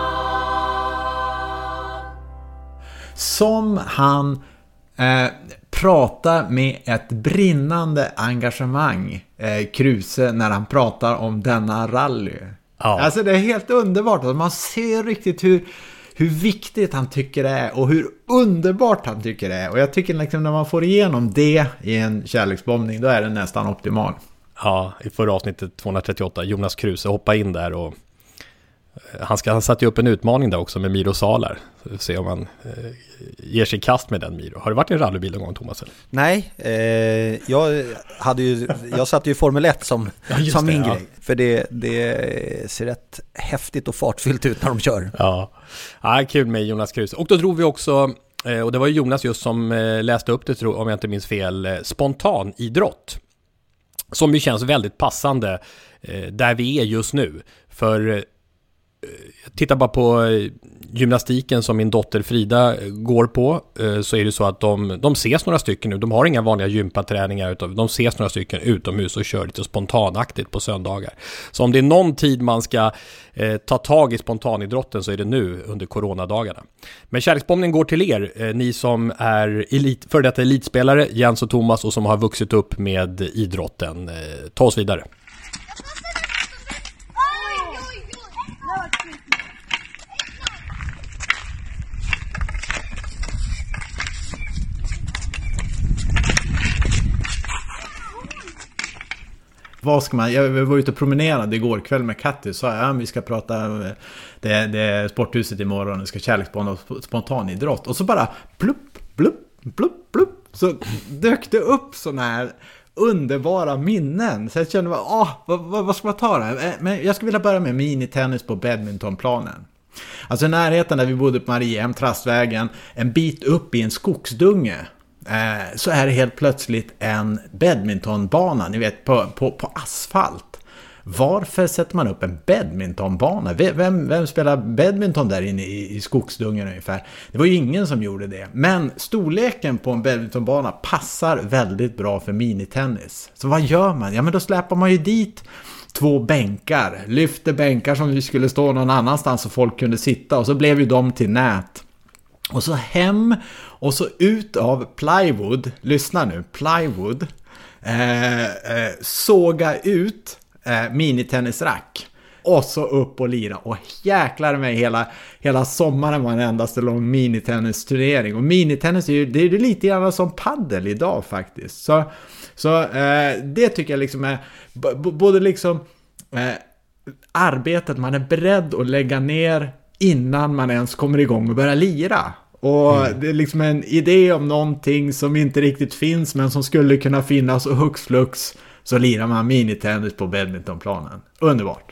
Som han eh, pratar med ett brinnande engagemang, eh, Kruse, när han pratar om denna rally. Ja. Alltså det är helt underbart. Alltså man ser riktigt hur, hur viktigt han tycker det är och hur underbart han tycker det är. Och jag tycker liksom när man får igenom det i en kärleksbombning, då är det nästan optimal. Ja, i förra avsnittet tvåhundratrettioåtta, Jonas Kruse hoppa in där och han, ska, han satte ju upp en utmaning där också med Miro Salar. Så se om han eh, ger sig kast med den Miro. Har du varit i en rallybil någon gång, Thomas? Eller? Nej, eh, jag, hade ju, jag satte ju Formel ett som, ja, som min det, grej. Ja. För det, det ser rätt häftigt och fartfyllt ut när de kör. Ja, ja kul med Jonas Kruse. Och då drog vi också, eh, och det var ju Jonas just som eh, läste upp det, tro, om jag inte minns fel, eh, spontan idrott. Som ju känns väldigt passande eh, där vi är just nu. För eh, titta bara på gymnastiken som min dotter Frida går på, så är det så att de, de ses några stycken nu. De har inga vanliga gympaträningar, utan de ses några stycken utomhus och kör lite spontanaktigt på söndagar. Så om det är någon tid man ska eh, ta tag i spontanidrotten, så är det nu under coronadagarna. Men kärleksbombningen går till er, eh, ni som är elit, för detta elitspelare, Jens och Thomas, och som har vuxit upp med idrotten. Eh, ta oss vidare. Vad ska man, jag var ute och promenerade igår kväll med Katty, så ja, vi ska prata det, det är Sporthuset imorgon, vi ska kärleksbomba och spontanidrott, och så bara plupp, plupp, plupp, plupp, så dök det upp såna här underbara minnen. Så jag kände, åh, vad, vad, vad ska man ta det? Men jag skulle vilja börja med minitennis på badmintonplanen. Alltså i närheten där vi bodde på Mariehem, Trastvägen, en bit upp i en skogsdunge, eh, så är det helt plötsligt en badmintonbana, ni vet, på, på, på asfalt. Varför sätter man upp en badmintonbana? Vem, vem spelar badminton där inne i, i skogsdungen ungefär? Det var ju ingen som gjorde det. Men storleken på en badmintonbana passar väldigt bra för minitennis. Så vad gör man? Ja, men då släpar man ju dit två bänkar. Lyfter bänkar som vi skulle stå någon annanstans så folk kunde sitta. Och så blev ju de till nät. Och så hem och så ut av plywood. Lyssna nu, plywood. Eh, eh, såga ut Eh, minitennisrack och så upp och lira, och jäklar mig hela, hela sommaren var en endaste lång minitennisturnering. Och minitennis är ju, det är ju lite grann som paddel idag faktiskt, så, så eh, det tycker jag liksom är b- både liksom eh, arbetet man är beredd att lägga ner innan man ens kommer igång och börjar lira. Och mm. det är liksom en idé om någonting som inte riktigt finns men som skulle kunna finnas, och hux flux så lirar man minitennis på badmintonplanen. Underbart.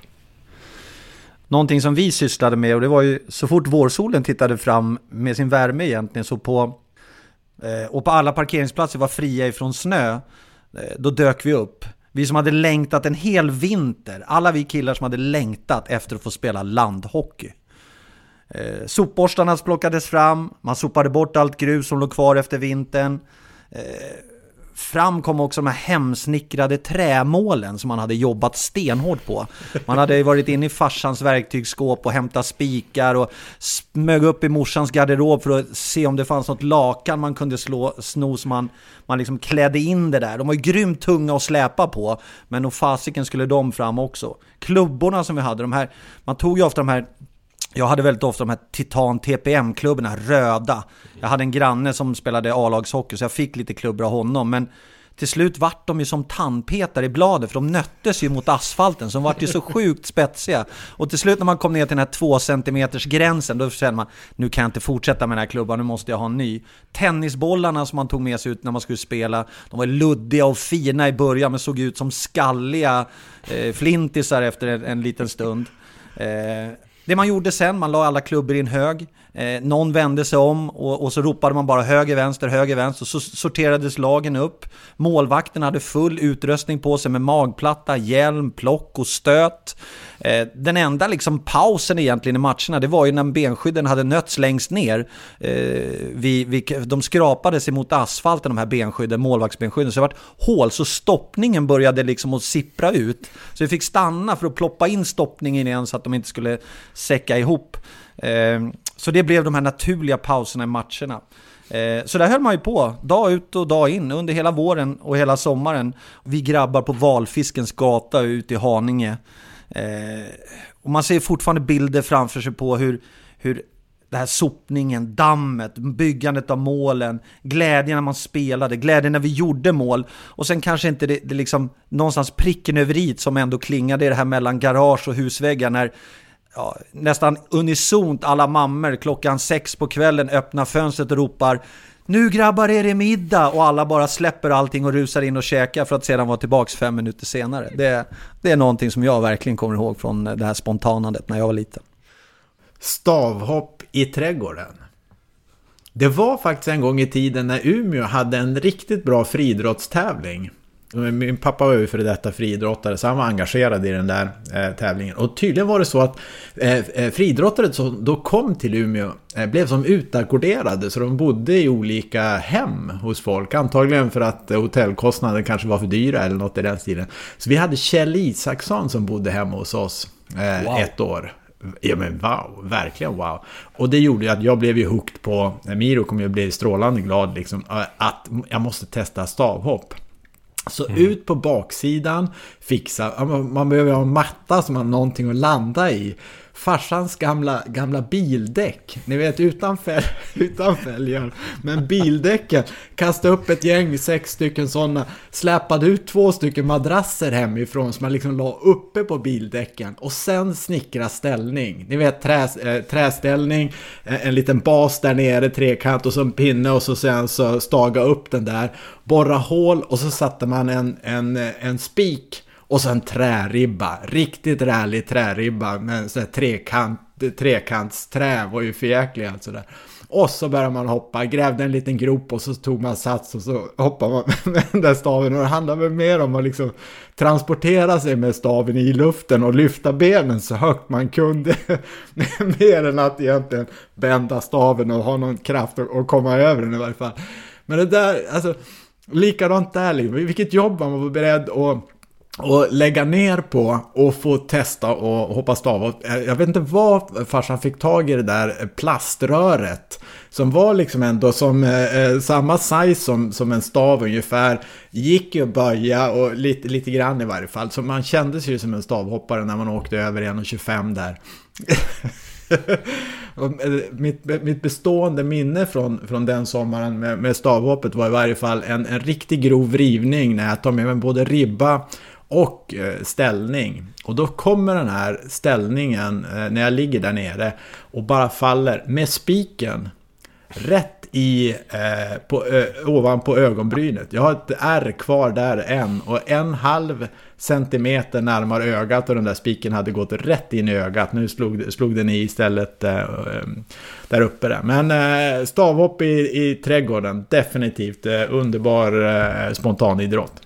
Någonting som vi sysslade med, och det var ju så fort vårsolen tittade fram med sin värme egentligen, så på eh, och på alla parkeringsplatser var fria ifrån snö, eh, då dök vi upp. Vi som hade längtat en hel vinter, alla vi killar som hade längtat efter att få spela landhockey. Eh, sopborstarna plockades fram, man sopade bort allt grus som låg kvar efter vintern. Eh, fram kom också de här hemsnickrade trämålen som man hade jobbat stenhårt på. Man hade varit inne i farsans verktygsskåp och hämtat spikar och smög upp i morsans garderob för att se om det fanns något lakan man kunde slå, sno så man, man liksom klädde in det där. De var ju grymt tunga att släpa på, men och fasiken skulle de fram också. Klubborna som vi hade, de här, man tog ju ofta de här. Jag hade väldigt ofta de här Titan T P M-klubborna, röda. Jag hade en granne som spelade A-lagshockey så jag fick lite klubbor av honom. Men till slut vart de ju som tandpetare i bladet, för de nöttes ju mot asfalten som vart ju så sjukt spetsiga. Och till slut när man kom ner till den här två centimeters gränsen, då kände man, nu kan jag inte fortsätta med den här klubban, nu måste jag ha en ny. Tennisbollarna som man tog med sig ut när man skulle spela, de var luddiga och fina i början men såg ut som skalliga eh, flintisar efter en, en liten stund. Eh, Det man gjorde sen, man la alla klubbor i en hög. Eh, någon vände sig om och, och så ropade man bara höger, vänster, höger, vänster. Och så sorterades lagen upp. Målvakten hade full utrustning på sig med magplatta, hjälm, plock och stöt. Eh, den enda liksom pausen egentligen i matcherna, det var ju när benskydden hade nötts längst ner. Eh, vi, vi, de skrapades emot asfalten, de här benskydden, målvaktsbenskydden. Så det var hål, så stoppningen började liksom att sippra ut. Så vi fick stanna för att ploppa in stoppningen igen så att de inte skulle säcka ihop. Eh, så det blev de här naturliga pauserna i matcherna. Eh, så där höll man ju på, dag ut och dag in, under hela våren och hela sommaren. Vi grabbar på Valfiskens gata ute i Haninge. Eh, och man ser fortfarande bilder framför sig på hur, hur det här sopningen, dammet, byggandet av målen, glädjen när man spelade, glädjen när vi gjorde mål, och sen kanske inte det, det liksom någonstans pricken över i som ändå klingade i det här mellan garage och husväggar när ja, nästan unisont alla mammor klockan sex på kvällen öppnar fönstret och ropar, nu grabbar är det middag, och alla bara släpper allting och rusar in och käkar för att sedan vara tillbaks fem minuter senare. Det, det är någonting som jag verkligen kommer ihåg från det här spontanandet när jag var liten. Stavhopp i trädgården. Det var faktiskt en gång i tiden när Umeå hade en riktigt bra friidrottstävling. Min pappa var ju för detta friidrottare, så han var engagerad i den där eh, tävlingen. Och tydligen var det så att eh, friidrottare som då kom till Umeå eh, blev som utackorderade, så de bodde i olika hem hos folk. Antagligen för att eh, hotellkostnaden kanske var för dyra eller något i den stilen. Så vi hade Kjell Isaksson som bodde hemma hos oss eh, wow. ett år. Ja men wow, verkligen wow. Och det gjorde att jag blev ju hooked på, Miro kom ju bli strålande glad liksom, att jag måste testa stavhopp. Så mm. ut på baksidan, fixa, man behöver ha en matta som har någonting att landa i. Farsans gamla, gamla bildäck, ni vet utan, fäl, utan fälgar, men bildäcken, kasta upp ett gäng, sex stycken sådana, släpade ut två stycken madrasser hemifrån som man liksom la uppe på bildäcken, och sen snickra ställning, ni vet trä, äh, träställning, en liten bas där nere, trekant och så en pinne, och så sen så staga upp den där, borra hål, och så satte man en, en, en spik och så en träribba, riktigt rälig träribba med så här trekant, trekantsträ, var ju förjäklig alltså där. Och så började man hoppa, grävde en liten grop och så tog man sats och så hoppade man med den där staven. Och det handlar väl mer om att liksom transportera sig med staven i luften och lyfta benen så högt man kunde. Mer än att egentligen bända staven och ha någon kraft att komma över den i varje fall. Men det där, alltså likadant där, vilket jobb man var beredd att och lägga ner på och få testa och hoppa stav. Jag vet inte vad farsan fick tag i det där plaströret som var liksom ändå som eh, samma size som, som en stav ungefär. Gick ju att böja och lite, lite grann i varje fall. Så man kände sig ju som en stavhoppare när man åkte över en komma tjugofem där. mitt, mitt bestående minne från, från den sommaren med, med stavhoppet var i varje fall en, en riktigt grov rivning när jag tar med mig både ribba och eh, ställning. Och då kommer den här ställningen eh, när jag ligger där nere och bara faller med spiken rätt i eh, på, ö, ovanpå ögonbrynet. Jag har ett ärr kvar där än, och en halv centimeter närmare ögat, och den där spiken hade gått rätt in i ögat. Nu slog, slog den i istället eh, där uppe där. Men eh, stavhopp i, i trädgården, definitivt eh, underbar eh, spontan idrott.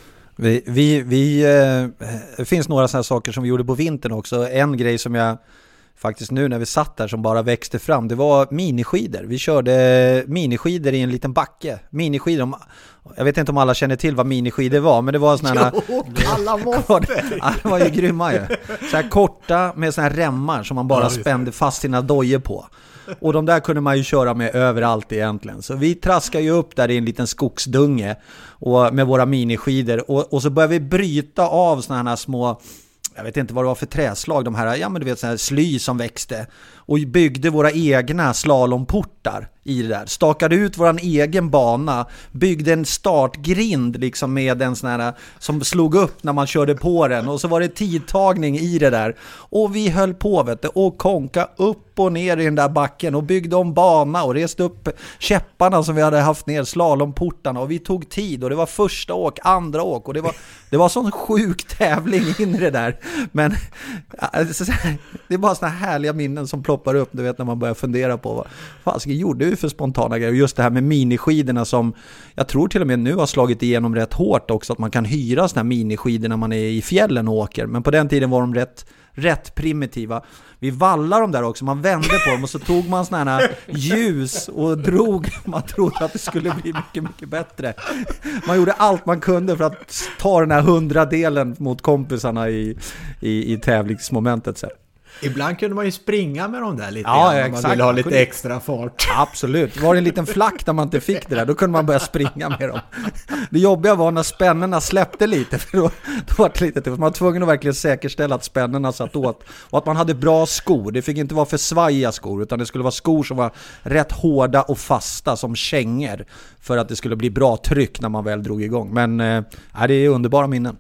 Vi, vi, vi, eh, det finns några sådana saker som vi gjorde på vintern också. En grej som jag faktiskt nu när vi satt där som bara växte fram, det var miniskidor. Vi körde miniskidor i en liten backe. Miniskidor, jag vet inte om alla känner till vad miniskidor var, men det var såna här... Jo, alla måste! Ja, det var ju grymma ju. Så här korta med såna här remmar som man bara ja, spände fast sina dojor på. Och de där kunde man ju köra med överallt egentligen. Så vi traskade ju upp där i en liten skogsdunge och med våra miniskidor. Och, och så började vi bryta av såna här små... Jag vet inte vad det var för träslag, de här, ja men du vet, sån här sly som växte, och byggde våra egna slalomportar i det där. Stakade ut våran egen bana, byggde en startgrind liksom med en sån här som slog upp när man körde på den, och så var det tidtagning i det där. Och vi höll på, vet du, och konka upp och ner i den där backen och byggde om bana och reste upp käpparna som vi hade haft ner, slalomportarna, och vi tog tid, och det var första åk, andra åk, och det var det var sån sjuk tävling in i det där. Men alltså, det är bara såna härliga minnen som ploppar upp, du vet, när man börjar fundera på vad fasiken gjorde vi för spontana grejer. Just det här med miniskidorna som jag tror till och med nu har slagit igenom rätt hårt också, att man kan hyra såna här miniskidor när man är i fjällen och åker. Men på den tiden var de rätt rätt primitiva. Vi vallar dem där också, man vände på dem och så tog man såna här ljus och drog, man trodde att det skulle bli mycket, mycket bättre. Man gjorde allt man kunde för att ta den här hundradelen mot kompisarna i, i, i tävlingsmomentet så här. Ibland kunde man ju springa med dem där lite, ja, ja, exakt. Man ville ha lite kunde... extra fart. Absolut. Var det en liten flack där man inte fick det där, då kunde man börja springa med dem. Det jobbiga var när spännena släppte lite, för då, då var det lite, man var tvungen att verkligen säkerställa att spännena satt åt, och att man hade bra skor. Det fick inte vara för svajiga skor, utan det skulle vara skor som var rätt hårda och fasta som kängor, för att det skulle bli bra tryck när man väl drog igång. Men äh, det är underbara minnen.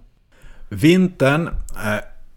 Vintern äh...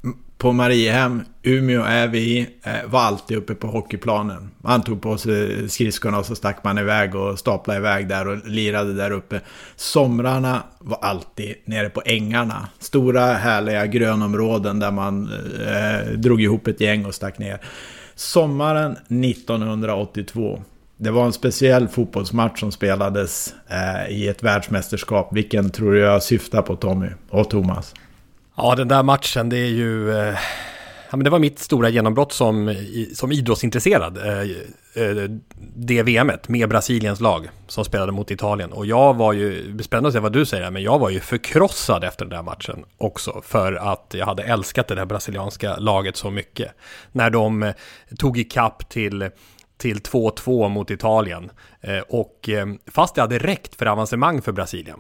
på Mariehem, Umeå är vi, var alltid uppe på hockeyplanen. Man tog på sig skridskorna och så stack man iväg och staplade iväg där och lirade där uppe. Somrarna var alltid nere på ängarna. Stora härliga grönområden där man eh, drog ihop ett gäng och stack ner. Sommaren nittonhundraåttiotvå. Det var en speciell fotbollsmatch som spelades eh, i ett världsmästerskap. Vilken tror jag syftar på, Tommy och Thomas? Ja, den där matchen, det är ju... Eh, ja, men det var mitt stora genombrott som, som idrottsintresserad. Eh, eh, det V M:et med Brasiliens lag som spelade mot Italien. Och jag var ju, spännande att se vad du säger, men jag var ju förkrossad efter den där matchen också. För att jag hade älskat det där brasilianska laget så mycket. När de eh, tog i kapp till... till två två mot Italien. Eh, och eh, fast det hade räckt för avancemang för Brasilien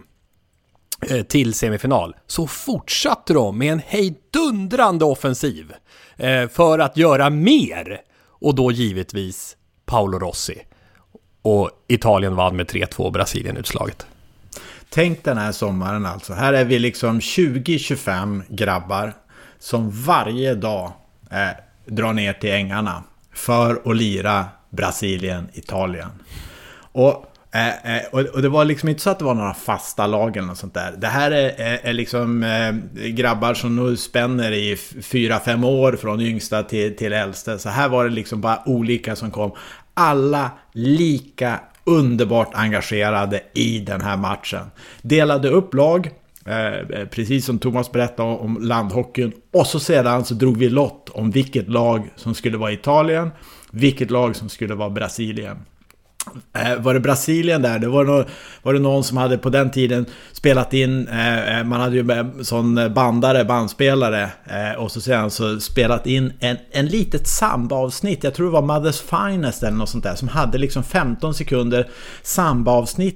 till semifinal, så fortsatte de med en hejdundrande offensiv eh, för att göra mer, och då givetvis Paolo Rossi, och Italien vann med tre två, Brasilien utslaget. Tänk den här sommaren alltså, här är vi liksom tjugo tjugofem grabbar som varje dag eh, drar ner till ängarna för att lira Brasilien-Italien. Och Eh, eh, och, och det var liksom inte så att det var några fasta lag eller något sånt där. Det här är, är, är liksom eh, grabbar som nu spänner i fyra fem år från yngsta till, till äldsta. Så här var det liksom bara olika som kom. Alla lika underbart engagerade i den här matchen. Delade upp lag, eh, precis som Thomas berättade om landhockeyn. Och så sedan så drog vi lott om vilket lag som skulle vara Italien, vilket lag som skulle vara Brasilien. Eh, var det Brasilien där, det var, no, var det någon som hade på den tiden spelat in, eh, man hade ju sån bandare, bandspelare, eh, och så sedan så spelat in en, en litet samba-avsnitt, jag tror det var Mother's Finest eller något sånt där, som hade liksom femton sekunder samba-avsnitt.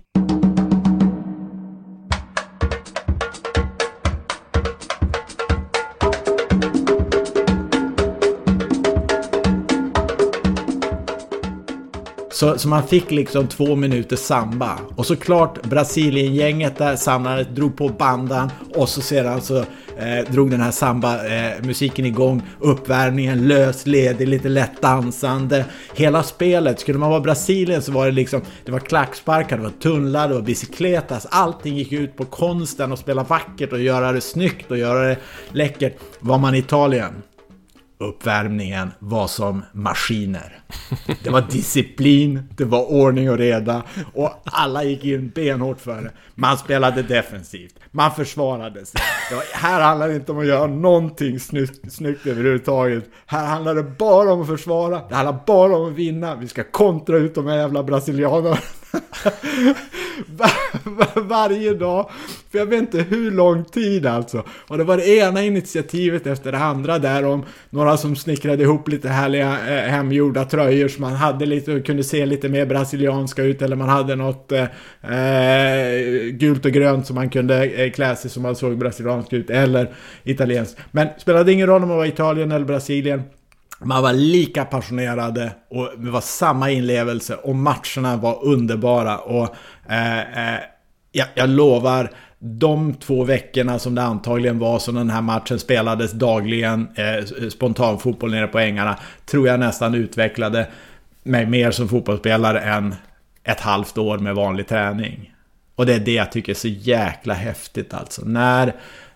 Så, så man fick liksom två minuter samba. Och såklart Brasilien-gänget där samlades, drog på bandan. Och så sedan så eh, drog den här samba-musiken eh, igång. Uppvärmningen, lös, ledig, lite lätt dansande. Hela spelet, skulle man vara Brasilien så var det liksom, det var klacksparkar, det var tunnlar, det var bicicletas. Allting gick ut på konsten och spela vackert och göra det snyggt och göra det läckert. Var man i Italien? Uppvärmningen var som maskiner. Det var disciplin, det var ordning och reda och alla gick in benhårt för det. Man spelade defensivt, man försvarade sig. Det var, här handlar det inte om att göra någonting snyggt, snyggt överhuvudtaget. Här handlar det bara om att försvara, det handlar bara om att vinna. Vi ska kontra ut de här jävla brasilianerna. Var, var, varje dag, för jag vet inte hur lång tid alltså. Och det var det ena initiativet efter det andra där om några som snickrade ihop lite härliga eh, hemgjorda tröjor som man hade lite och kunde se lite mer brasilianska ut, eller man hade något eh, gult och grönt som man kunde eh, klä sig som man såg brasilianskt ut, eller italienskt. Men spelade ingen roll om man var Italien eller Brasilien. Man var lika passionerade och det var samma inlevelse och matcherna var underbara. Och eh, eh, jag, jag lovar, de två veckorna som det antagligen var som den här matchen spelades dagligen, eh, spontan fotboll nere på ängarna, tror jag nästan utvecklade mig mer som fotbollsspelare än ett halvt år med vanlig träning. Och det är det jag tycker är så jäkla häftigt alltså. När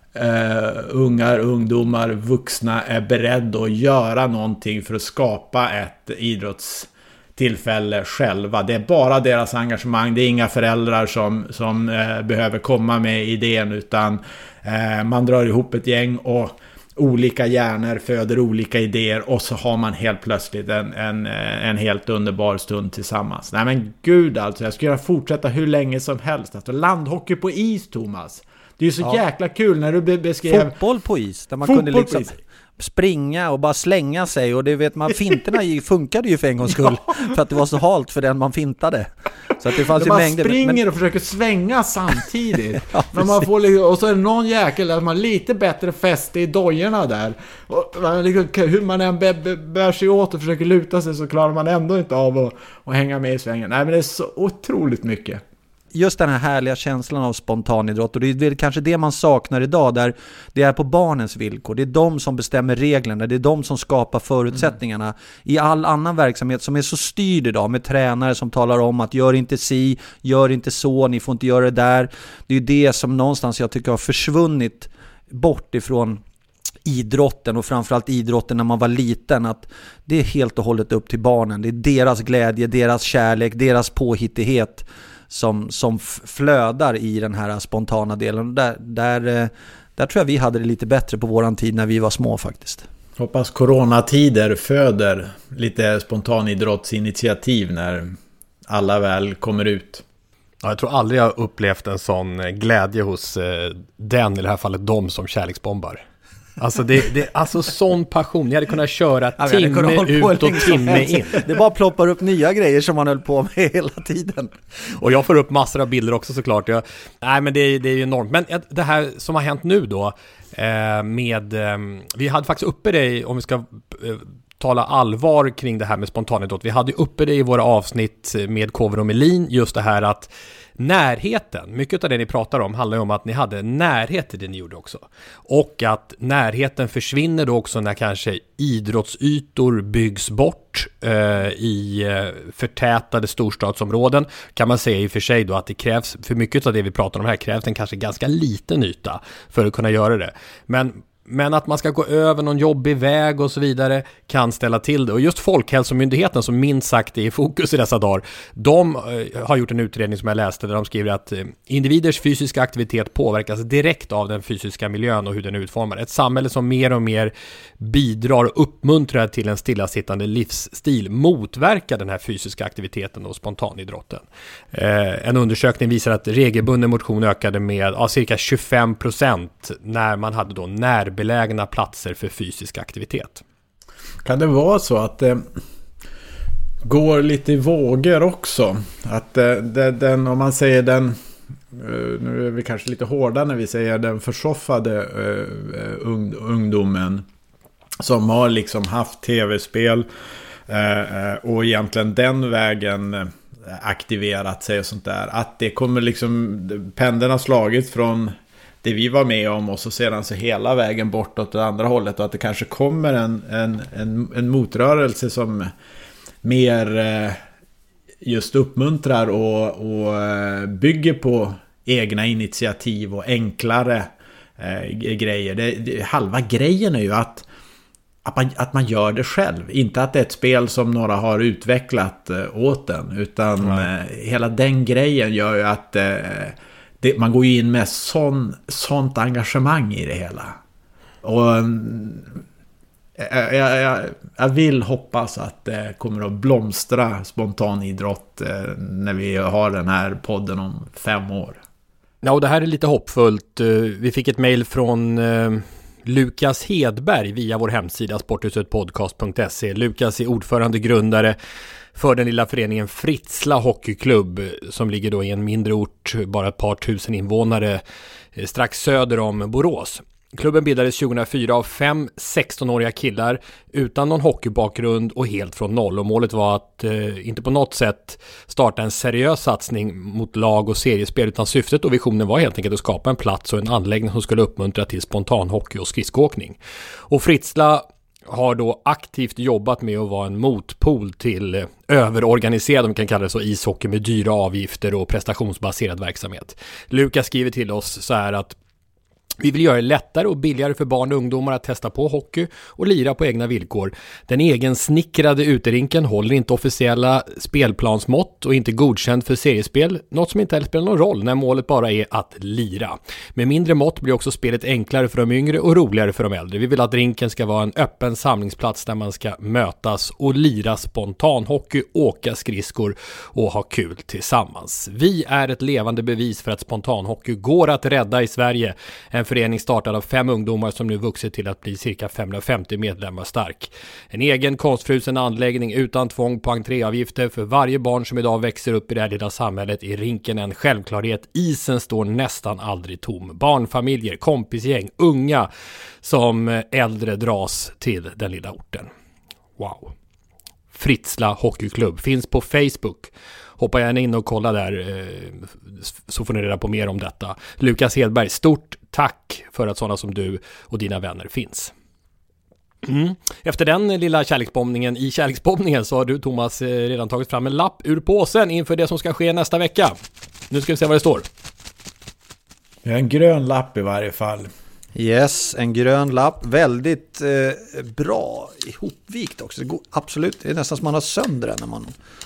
Uh, ungar, ungdomar, vuxna är beredda att göra någonting för att skapa ett idrottstillfälle själva. Det är bara deras engagemang. Det är inga föräldrar som, som uh, behöver komma med idén, utan uh, man drar ihop ett gäng och olika hjärnor föder olika idéer och så har man helt plötsligt en, en, en helt underbar stund tillsammans. Nej men gud alltså, jag skulle fortsätta hur länge som helst. Alltså, landhockey på is, Thomas. Det är ju så ja. jäkla kul när du beskrev fotboll på is där man fotboll kunde liksom springa och bara slänga sig, och det vet man, finterna funkade ju för en gångs skull ja. för att det var så halt för den man fintade. Så att det fanns ju man mängder, springer men... och försöker svänga samtidigt. ja, men man får, och så är det någon jäkel att man har lite bättre fäste i dojorna där. Och man, liksom, hur man än bär sig åt och försöker luta sig så klarar man ändå inte av att, att hänga med i svängen. Nej men det är så otroligt mycket. Just den här härliga känslan av spontanidrott, och det är kanske det man saknar idag, där det är på barnens villkor. Det är de som bestämmer reglerna, det är de som skapar förutsättningarna. Mm. I all annan verksamhet som är så styrd idag med tränare som talar om att gör inte si, gör inte så, ni får inte göra det där. Det är det som någonstans jag tycker har försvunnit bort ifrån idrotten, och framförallt idrotten när man var liten, att det är helt och hållet upp till barnen. Det är deras glädje, deras kärlek, deras påhittighet som, som flödar i den här spontana delen. Där, där, där tror jag vi hade det lite bättre på våran tid när vi var små faktiskt. Hoppas coronatider föder lite spontanidrottsinitiativ när alla väl kommer ut. Ja, jag tror aldrig jag upplevt en sån glädje hos eh, den, i det här fallet de som kärleksbombar. Alltså det, det alltså sån passion. Jag hade kunnat köra ja, timme ut och timme in. Det bara ploppar upp nya grejer som man höll på med hela tiden. Och jag får upp massor av bilder också såklart. Jag, nej men det, det är ju enormt. Men det här som har hänt nu då eh, med eh, vi hade faktiskt uppe det, om vi ska eh, tala allvar kring det här med spontanidrott. Vi hade uppe det i våra avsnitt med Kover och Melin, just det här att närheten, mycket av det ni pratar om handlar ju om att ni hade närhet till det ni gjorde också. Och att närheten försvinner då också när kanske idrottsytor byggs bort eh, i eh, förtätade storstadsområden. Kan man säga i och för sig då att det krävs, för mycket av det vi pratar om här krävs en kanske ganska liten yta för att kunna göra det. Men Men att man ska gå över någon jobbig väg och så vidare kan ställa till det. Och just Folkhälsomyndigheten, som minst sagt är i fokus i dessa dagar, de eh, har gjort en utredning som jag läste där de skriver att eh, individers fysiska aktivitet påverkas direkt av den fysiska miljön och hur den är utformad. Ett samhälle som mer och mer bidrar och uppmuntrar till en stillasittande livsstil motverkar den här fysiska aktiviteten och spontanidrotten. Eh, en undersökning visar att regelbunden motion ökade med ja, cirka tjugofem procent när man hade då när belägna platser för fysisk aktivitet. Kan det vara så att det går lite i vågor också? Att det, det, den, om man säger den, nu är vi kanske lite hårda när vi säger den försoffade uh, ung, ungdomen som har liksom haft tv-spel eh, och egentligen den vägen aktiverat sig och sånt där, att det kommer liksom, pendeln har slagit från det vi var med om och så sedan så hela vägen bortåt det andra hållet, och att det kanske kommer en, en, en, en motrörelse som mer eh, just uppmuntrar och, och bygger på egna initiativ och enklare eh, grejer. Det, det, halva grejen är ju att Att man, att man gör det själv. Inte att det är ett spel som några har utvecklat eh, åt den. Utan eh, hela den grejen gör ju att eh, det, man går in med sån, sånt engagemang i det hela. Och eh, jag, jag, jag vill hoppas att det kommer att blomstra spontanidrott eh, när vi har den här podden om fem år. Ja, och det här är lite hoppfullt. Vi fick ett mejl från eh, Lukas Hedberg via vår hemsida sporthusetpodcast punkt se. Lukas är ordförande grundare för den lilla föreningen Fritsla Hockeyklubb som ligger då i en mindre ort, bara ett par tusen invånare strax söder om Borås. Klubben bildades tjugohundrafyra av fem sextonåriga killar utan någon hockeybakgrund och helt från noll. Och målet var att eh, inte på något sätt starta en seriös satsning mot lag och seriespel, utan syftet och visionen var helt enkelt att skapa en plats och en anläggning som skulle uppmuntra till spontanhockey och skridskoåkning. Och Fritsla har då aktivt jobbat med att vara en motpol till eh, överorganiserad, om vi kan kalla det så, ishockey med dyra avgifter och prestationsbaserad verksamhet. Lukas skriver till oss så här att vi vill göra det lättare och billigare för barn och ungdomar att testa på hockey och lira på egna villkor. Den egen snickrade uterinken håller inte officiella spelplansmått och inte godkänd för seriespel, något som inte heller spelar någon roll när målet bara är att lira. Med mindre mått blir också spelet enklare för de yngre och roligare för de äldre. Vi vill att rinken ska vara en öppen samlingsplats där man ska mötas och lira spontanhockey, åka skridskor och ha kul tillsammans. Vi är ett levande bevis för att spontanhockey går att rädda i Sverige. En förening startad av fem ungdomar som nu vuxit till att bli cirka femhundrafemtio medlemmar stark. En egen konstfrusen anläggning utan tvång på entréavgifter för varje barn som idag växer upp i det här lilla samhället. I rinken en självklarhet. Isen står nästan aldrig tom. Barnfamiljer, kompisgäng, unga som äldre dras till den lilla orten. Wow. Fritsla Hockeyklubb finns på Facebook. Hoppa gärna in och kolla där så får ni reda på mer om detta. Lukas Hedberg, stort tack för att sådana som du och dina vänner finns. Mm. Efter den lilla kärleksbombningen i kärleksbombningen så har du, Thomas, redan tagit fram en lapp ur påsen inför det som ska ske nästa vecka. Nu ska vi se vad det står. Det är en grön lapp i varje fall. Yes, en grön lapp. Väldigt eh, bra ihopvikt också. Det går, absolut, det är nästan som man har sönder den när man...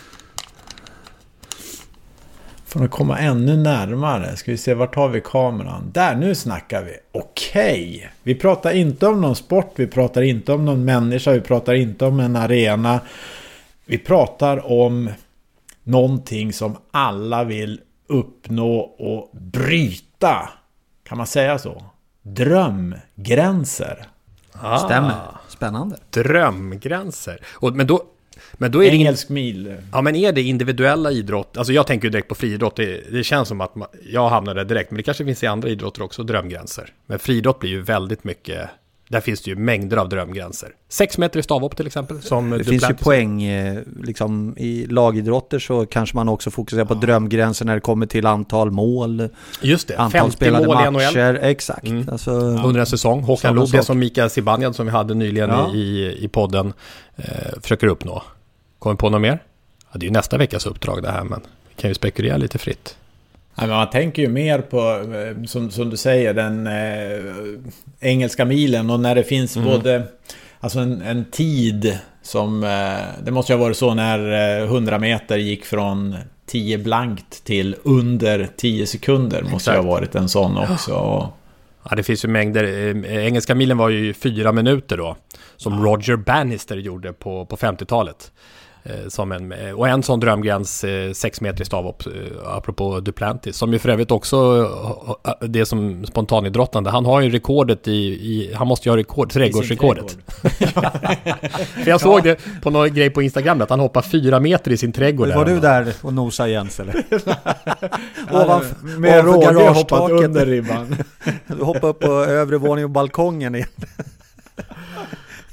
Får att komma ännu närmare. Ska vi se, vart har vi kameran? Där, nu snackar vi. Okej. Vi pratar inte om någon sport. Vi pratar inte om någon människa. Vi pratar inte om en arena. Vi pratar om någonting som alla vill uppnå och bryta. Kan man säga så? Drömgränser. Ah, stämmer. Spännande. Drömgränser. Och, men då... Men då är det engelsk mil. Ja, men är det individuella idrott? Alltså jag tänker ju direkt på friidrott. Det, det känns som att man, jag hamnar där direkt. Men det kanske finns i andra idrotter också, drömgränser. Men friidrott blir ju väldigt mycket... Där finns det ju mängder av drömgränser. Sex meter i stavhopp till exempel. Som det finns ju poäng liksom, i lagidrotter så kanske man också fokuserar på ja. drömgränser när det kommer till antal mål. Just det, antal spelade mål matcher. Exakt. Mm. Alltså, under en säsong. Håkan Loob, det som Mikael Zibanejad som vi hade nyligen ja. i, i podden eh, försöker uppnå. Kommer på något mer? Ja, det är ju nästa veckas uppdrag det här, men vi kan ju spekulera lite fritt. Ja, men man tänker ju mer på, som, som du säger, den eh, engelska milen och när det finns mm. både alltså en, en tid som, eh, det måste ju ha varit så när eh, hundra meter gick från tio blankt till under tio sekunder. Exakt. Måste ju ha varit en sån också. Ja, det finns ju mängder. Engelska milen var ju fyra minuter då, som ja. Roger Bannister gjorde på, på femtiotalet. Som en, och en sån drömgräns sex meter i stavhopp apropå Duplantis, som ju för övrigt också det som spontanidrottande, han har ju rekordet i, i han måste ju ha rekord, trädgårdsrekordet. För jag såg det på någon grej på Instagram att han hoppar fyra meter i sin trädgård. Var du där och nosa Jens eller? Ovanför med råge hoppat under ribban. Du hoppar upp på övre våningen och balkongen igen.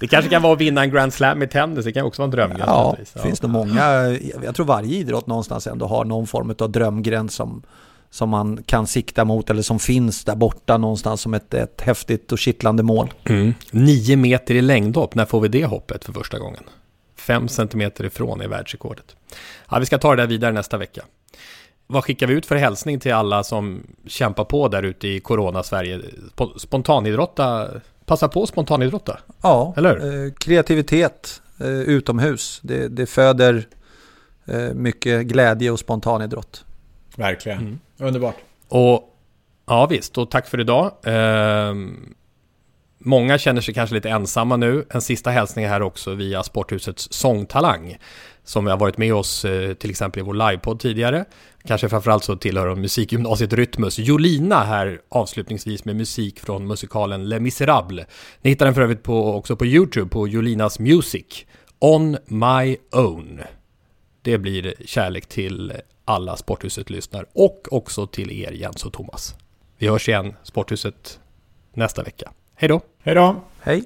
Det kanske kan vara att vinna en Grand Slam i tennis, det kan också vara en drömgräns. Ja, det ja. finns det många, jag tror varje idrott någonstans ändå har någon form av drömgräns som, som man kan sikta mot eller som finns där borta någonstans som ett, ett häftigt och kittlande mål. Mm. Nio meter i längdhopp, när får vi det hoppet för första gången? Fem centimeter ifrån är världsrekordet. Ja, vi ska ta det där vidare nästa vecka. Vad skickar vi ut för hälsning till alla som kämpar på där ute i corona-Sverige? Spontanidrotta, passa på spontanidrotta. Ja, eller? Eh, kreativitet eh, utomhus. Det, det föder eh, mycket glädje och spontanidrott. Verkligen, mm. underbart. Och ja visst, och tack för idag. Eh, många känner sig kanske lite ensamma nu. En sista hälsning här också via Sporthusets sångtalang, som har varit med oss eh, till exempel i vår livepodd tidigare. Kanske framförallt så tillhör musikgymnasiet Rytmus. Jolina här avslutningsvis med musik från musikalen Les Misérables. Ni hittar den för övrigt på, också på YouTube på Jolinas Music. On My Own. Det blir kärlek till alla Sporthuset lyssnar och också till er Jens och Thomas. Vi hörs igen Sporthuset nästa vecka. Hej då! Hej då! Hej!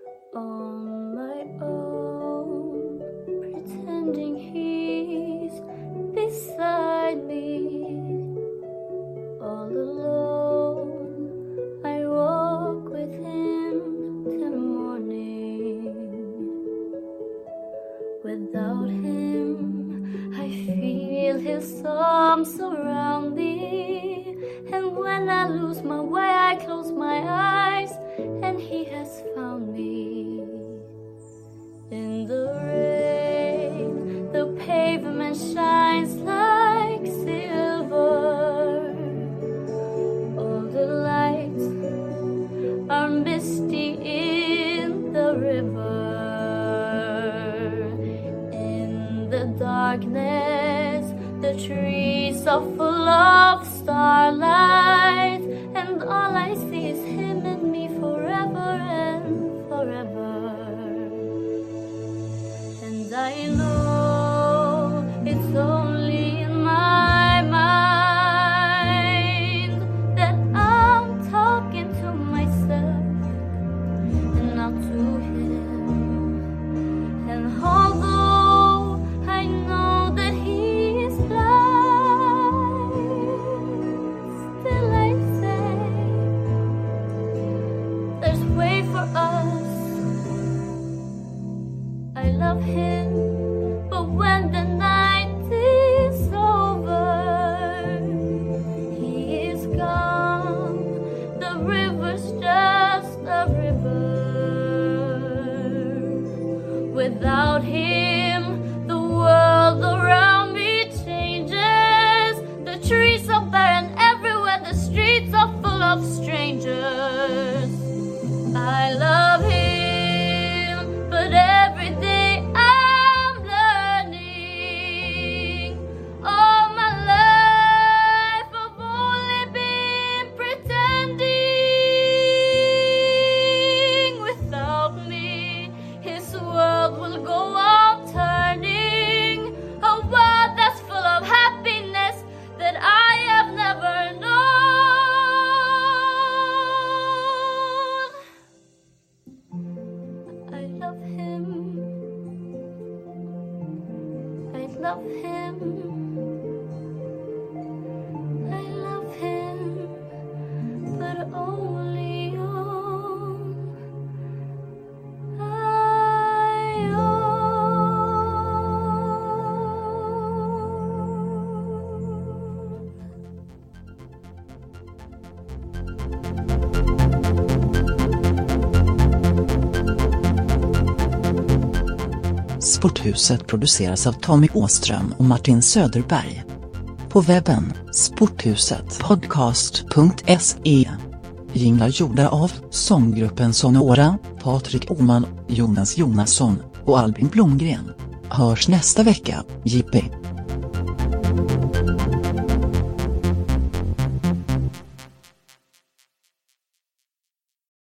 Beside me, all alone, I walk with him till morning. Without him, I feel his arms surround me. And when I lose my way, I close my eyes, and he has found me. In the rain, the pavement shines like silver. All the lights are misty in the river. In the darkness, the trees are full of starlight, and all I see is him and me forever and forever. And I know it's only in my mind that I'm talking to myself and not to him. And although I know that he is blind, still I say there's way for us. I love him, but when the night is over, he is gone. The river's just a river. Without him, the world around me changes. The trees are barren everywhere, the streets are full of strangers. I love him, but every day I'm learning. All my life I've only been pretending. Without me, his world will go on turning. A world that's full of happiness that I have never known. I love him. I love him. I love him, but only on my own. Sporthuset produceras av Tommy Åström och Martin Söderberg. På webben sporthuset podcast punkt se. Jinglar gjorda av sånggruppen Sonora, Patrik Oman, Jonas Jonasson och Albin Blomgren. Hörs nästa vecka, J P.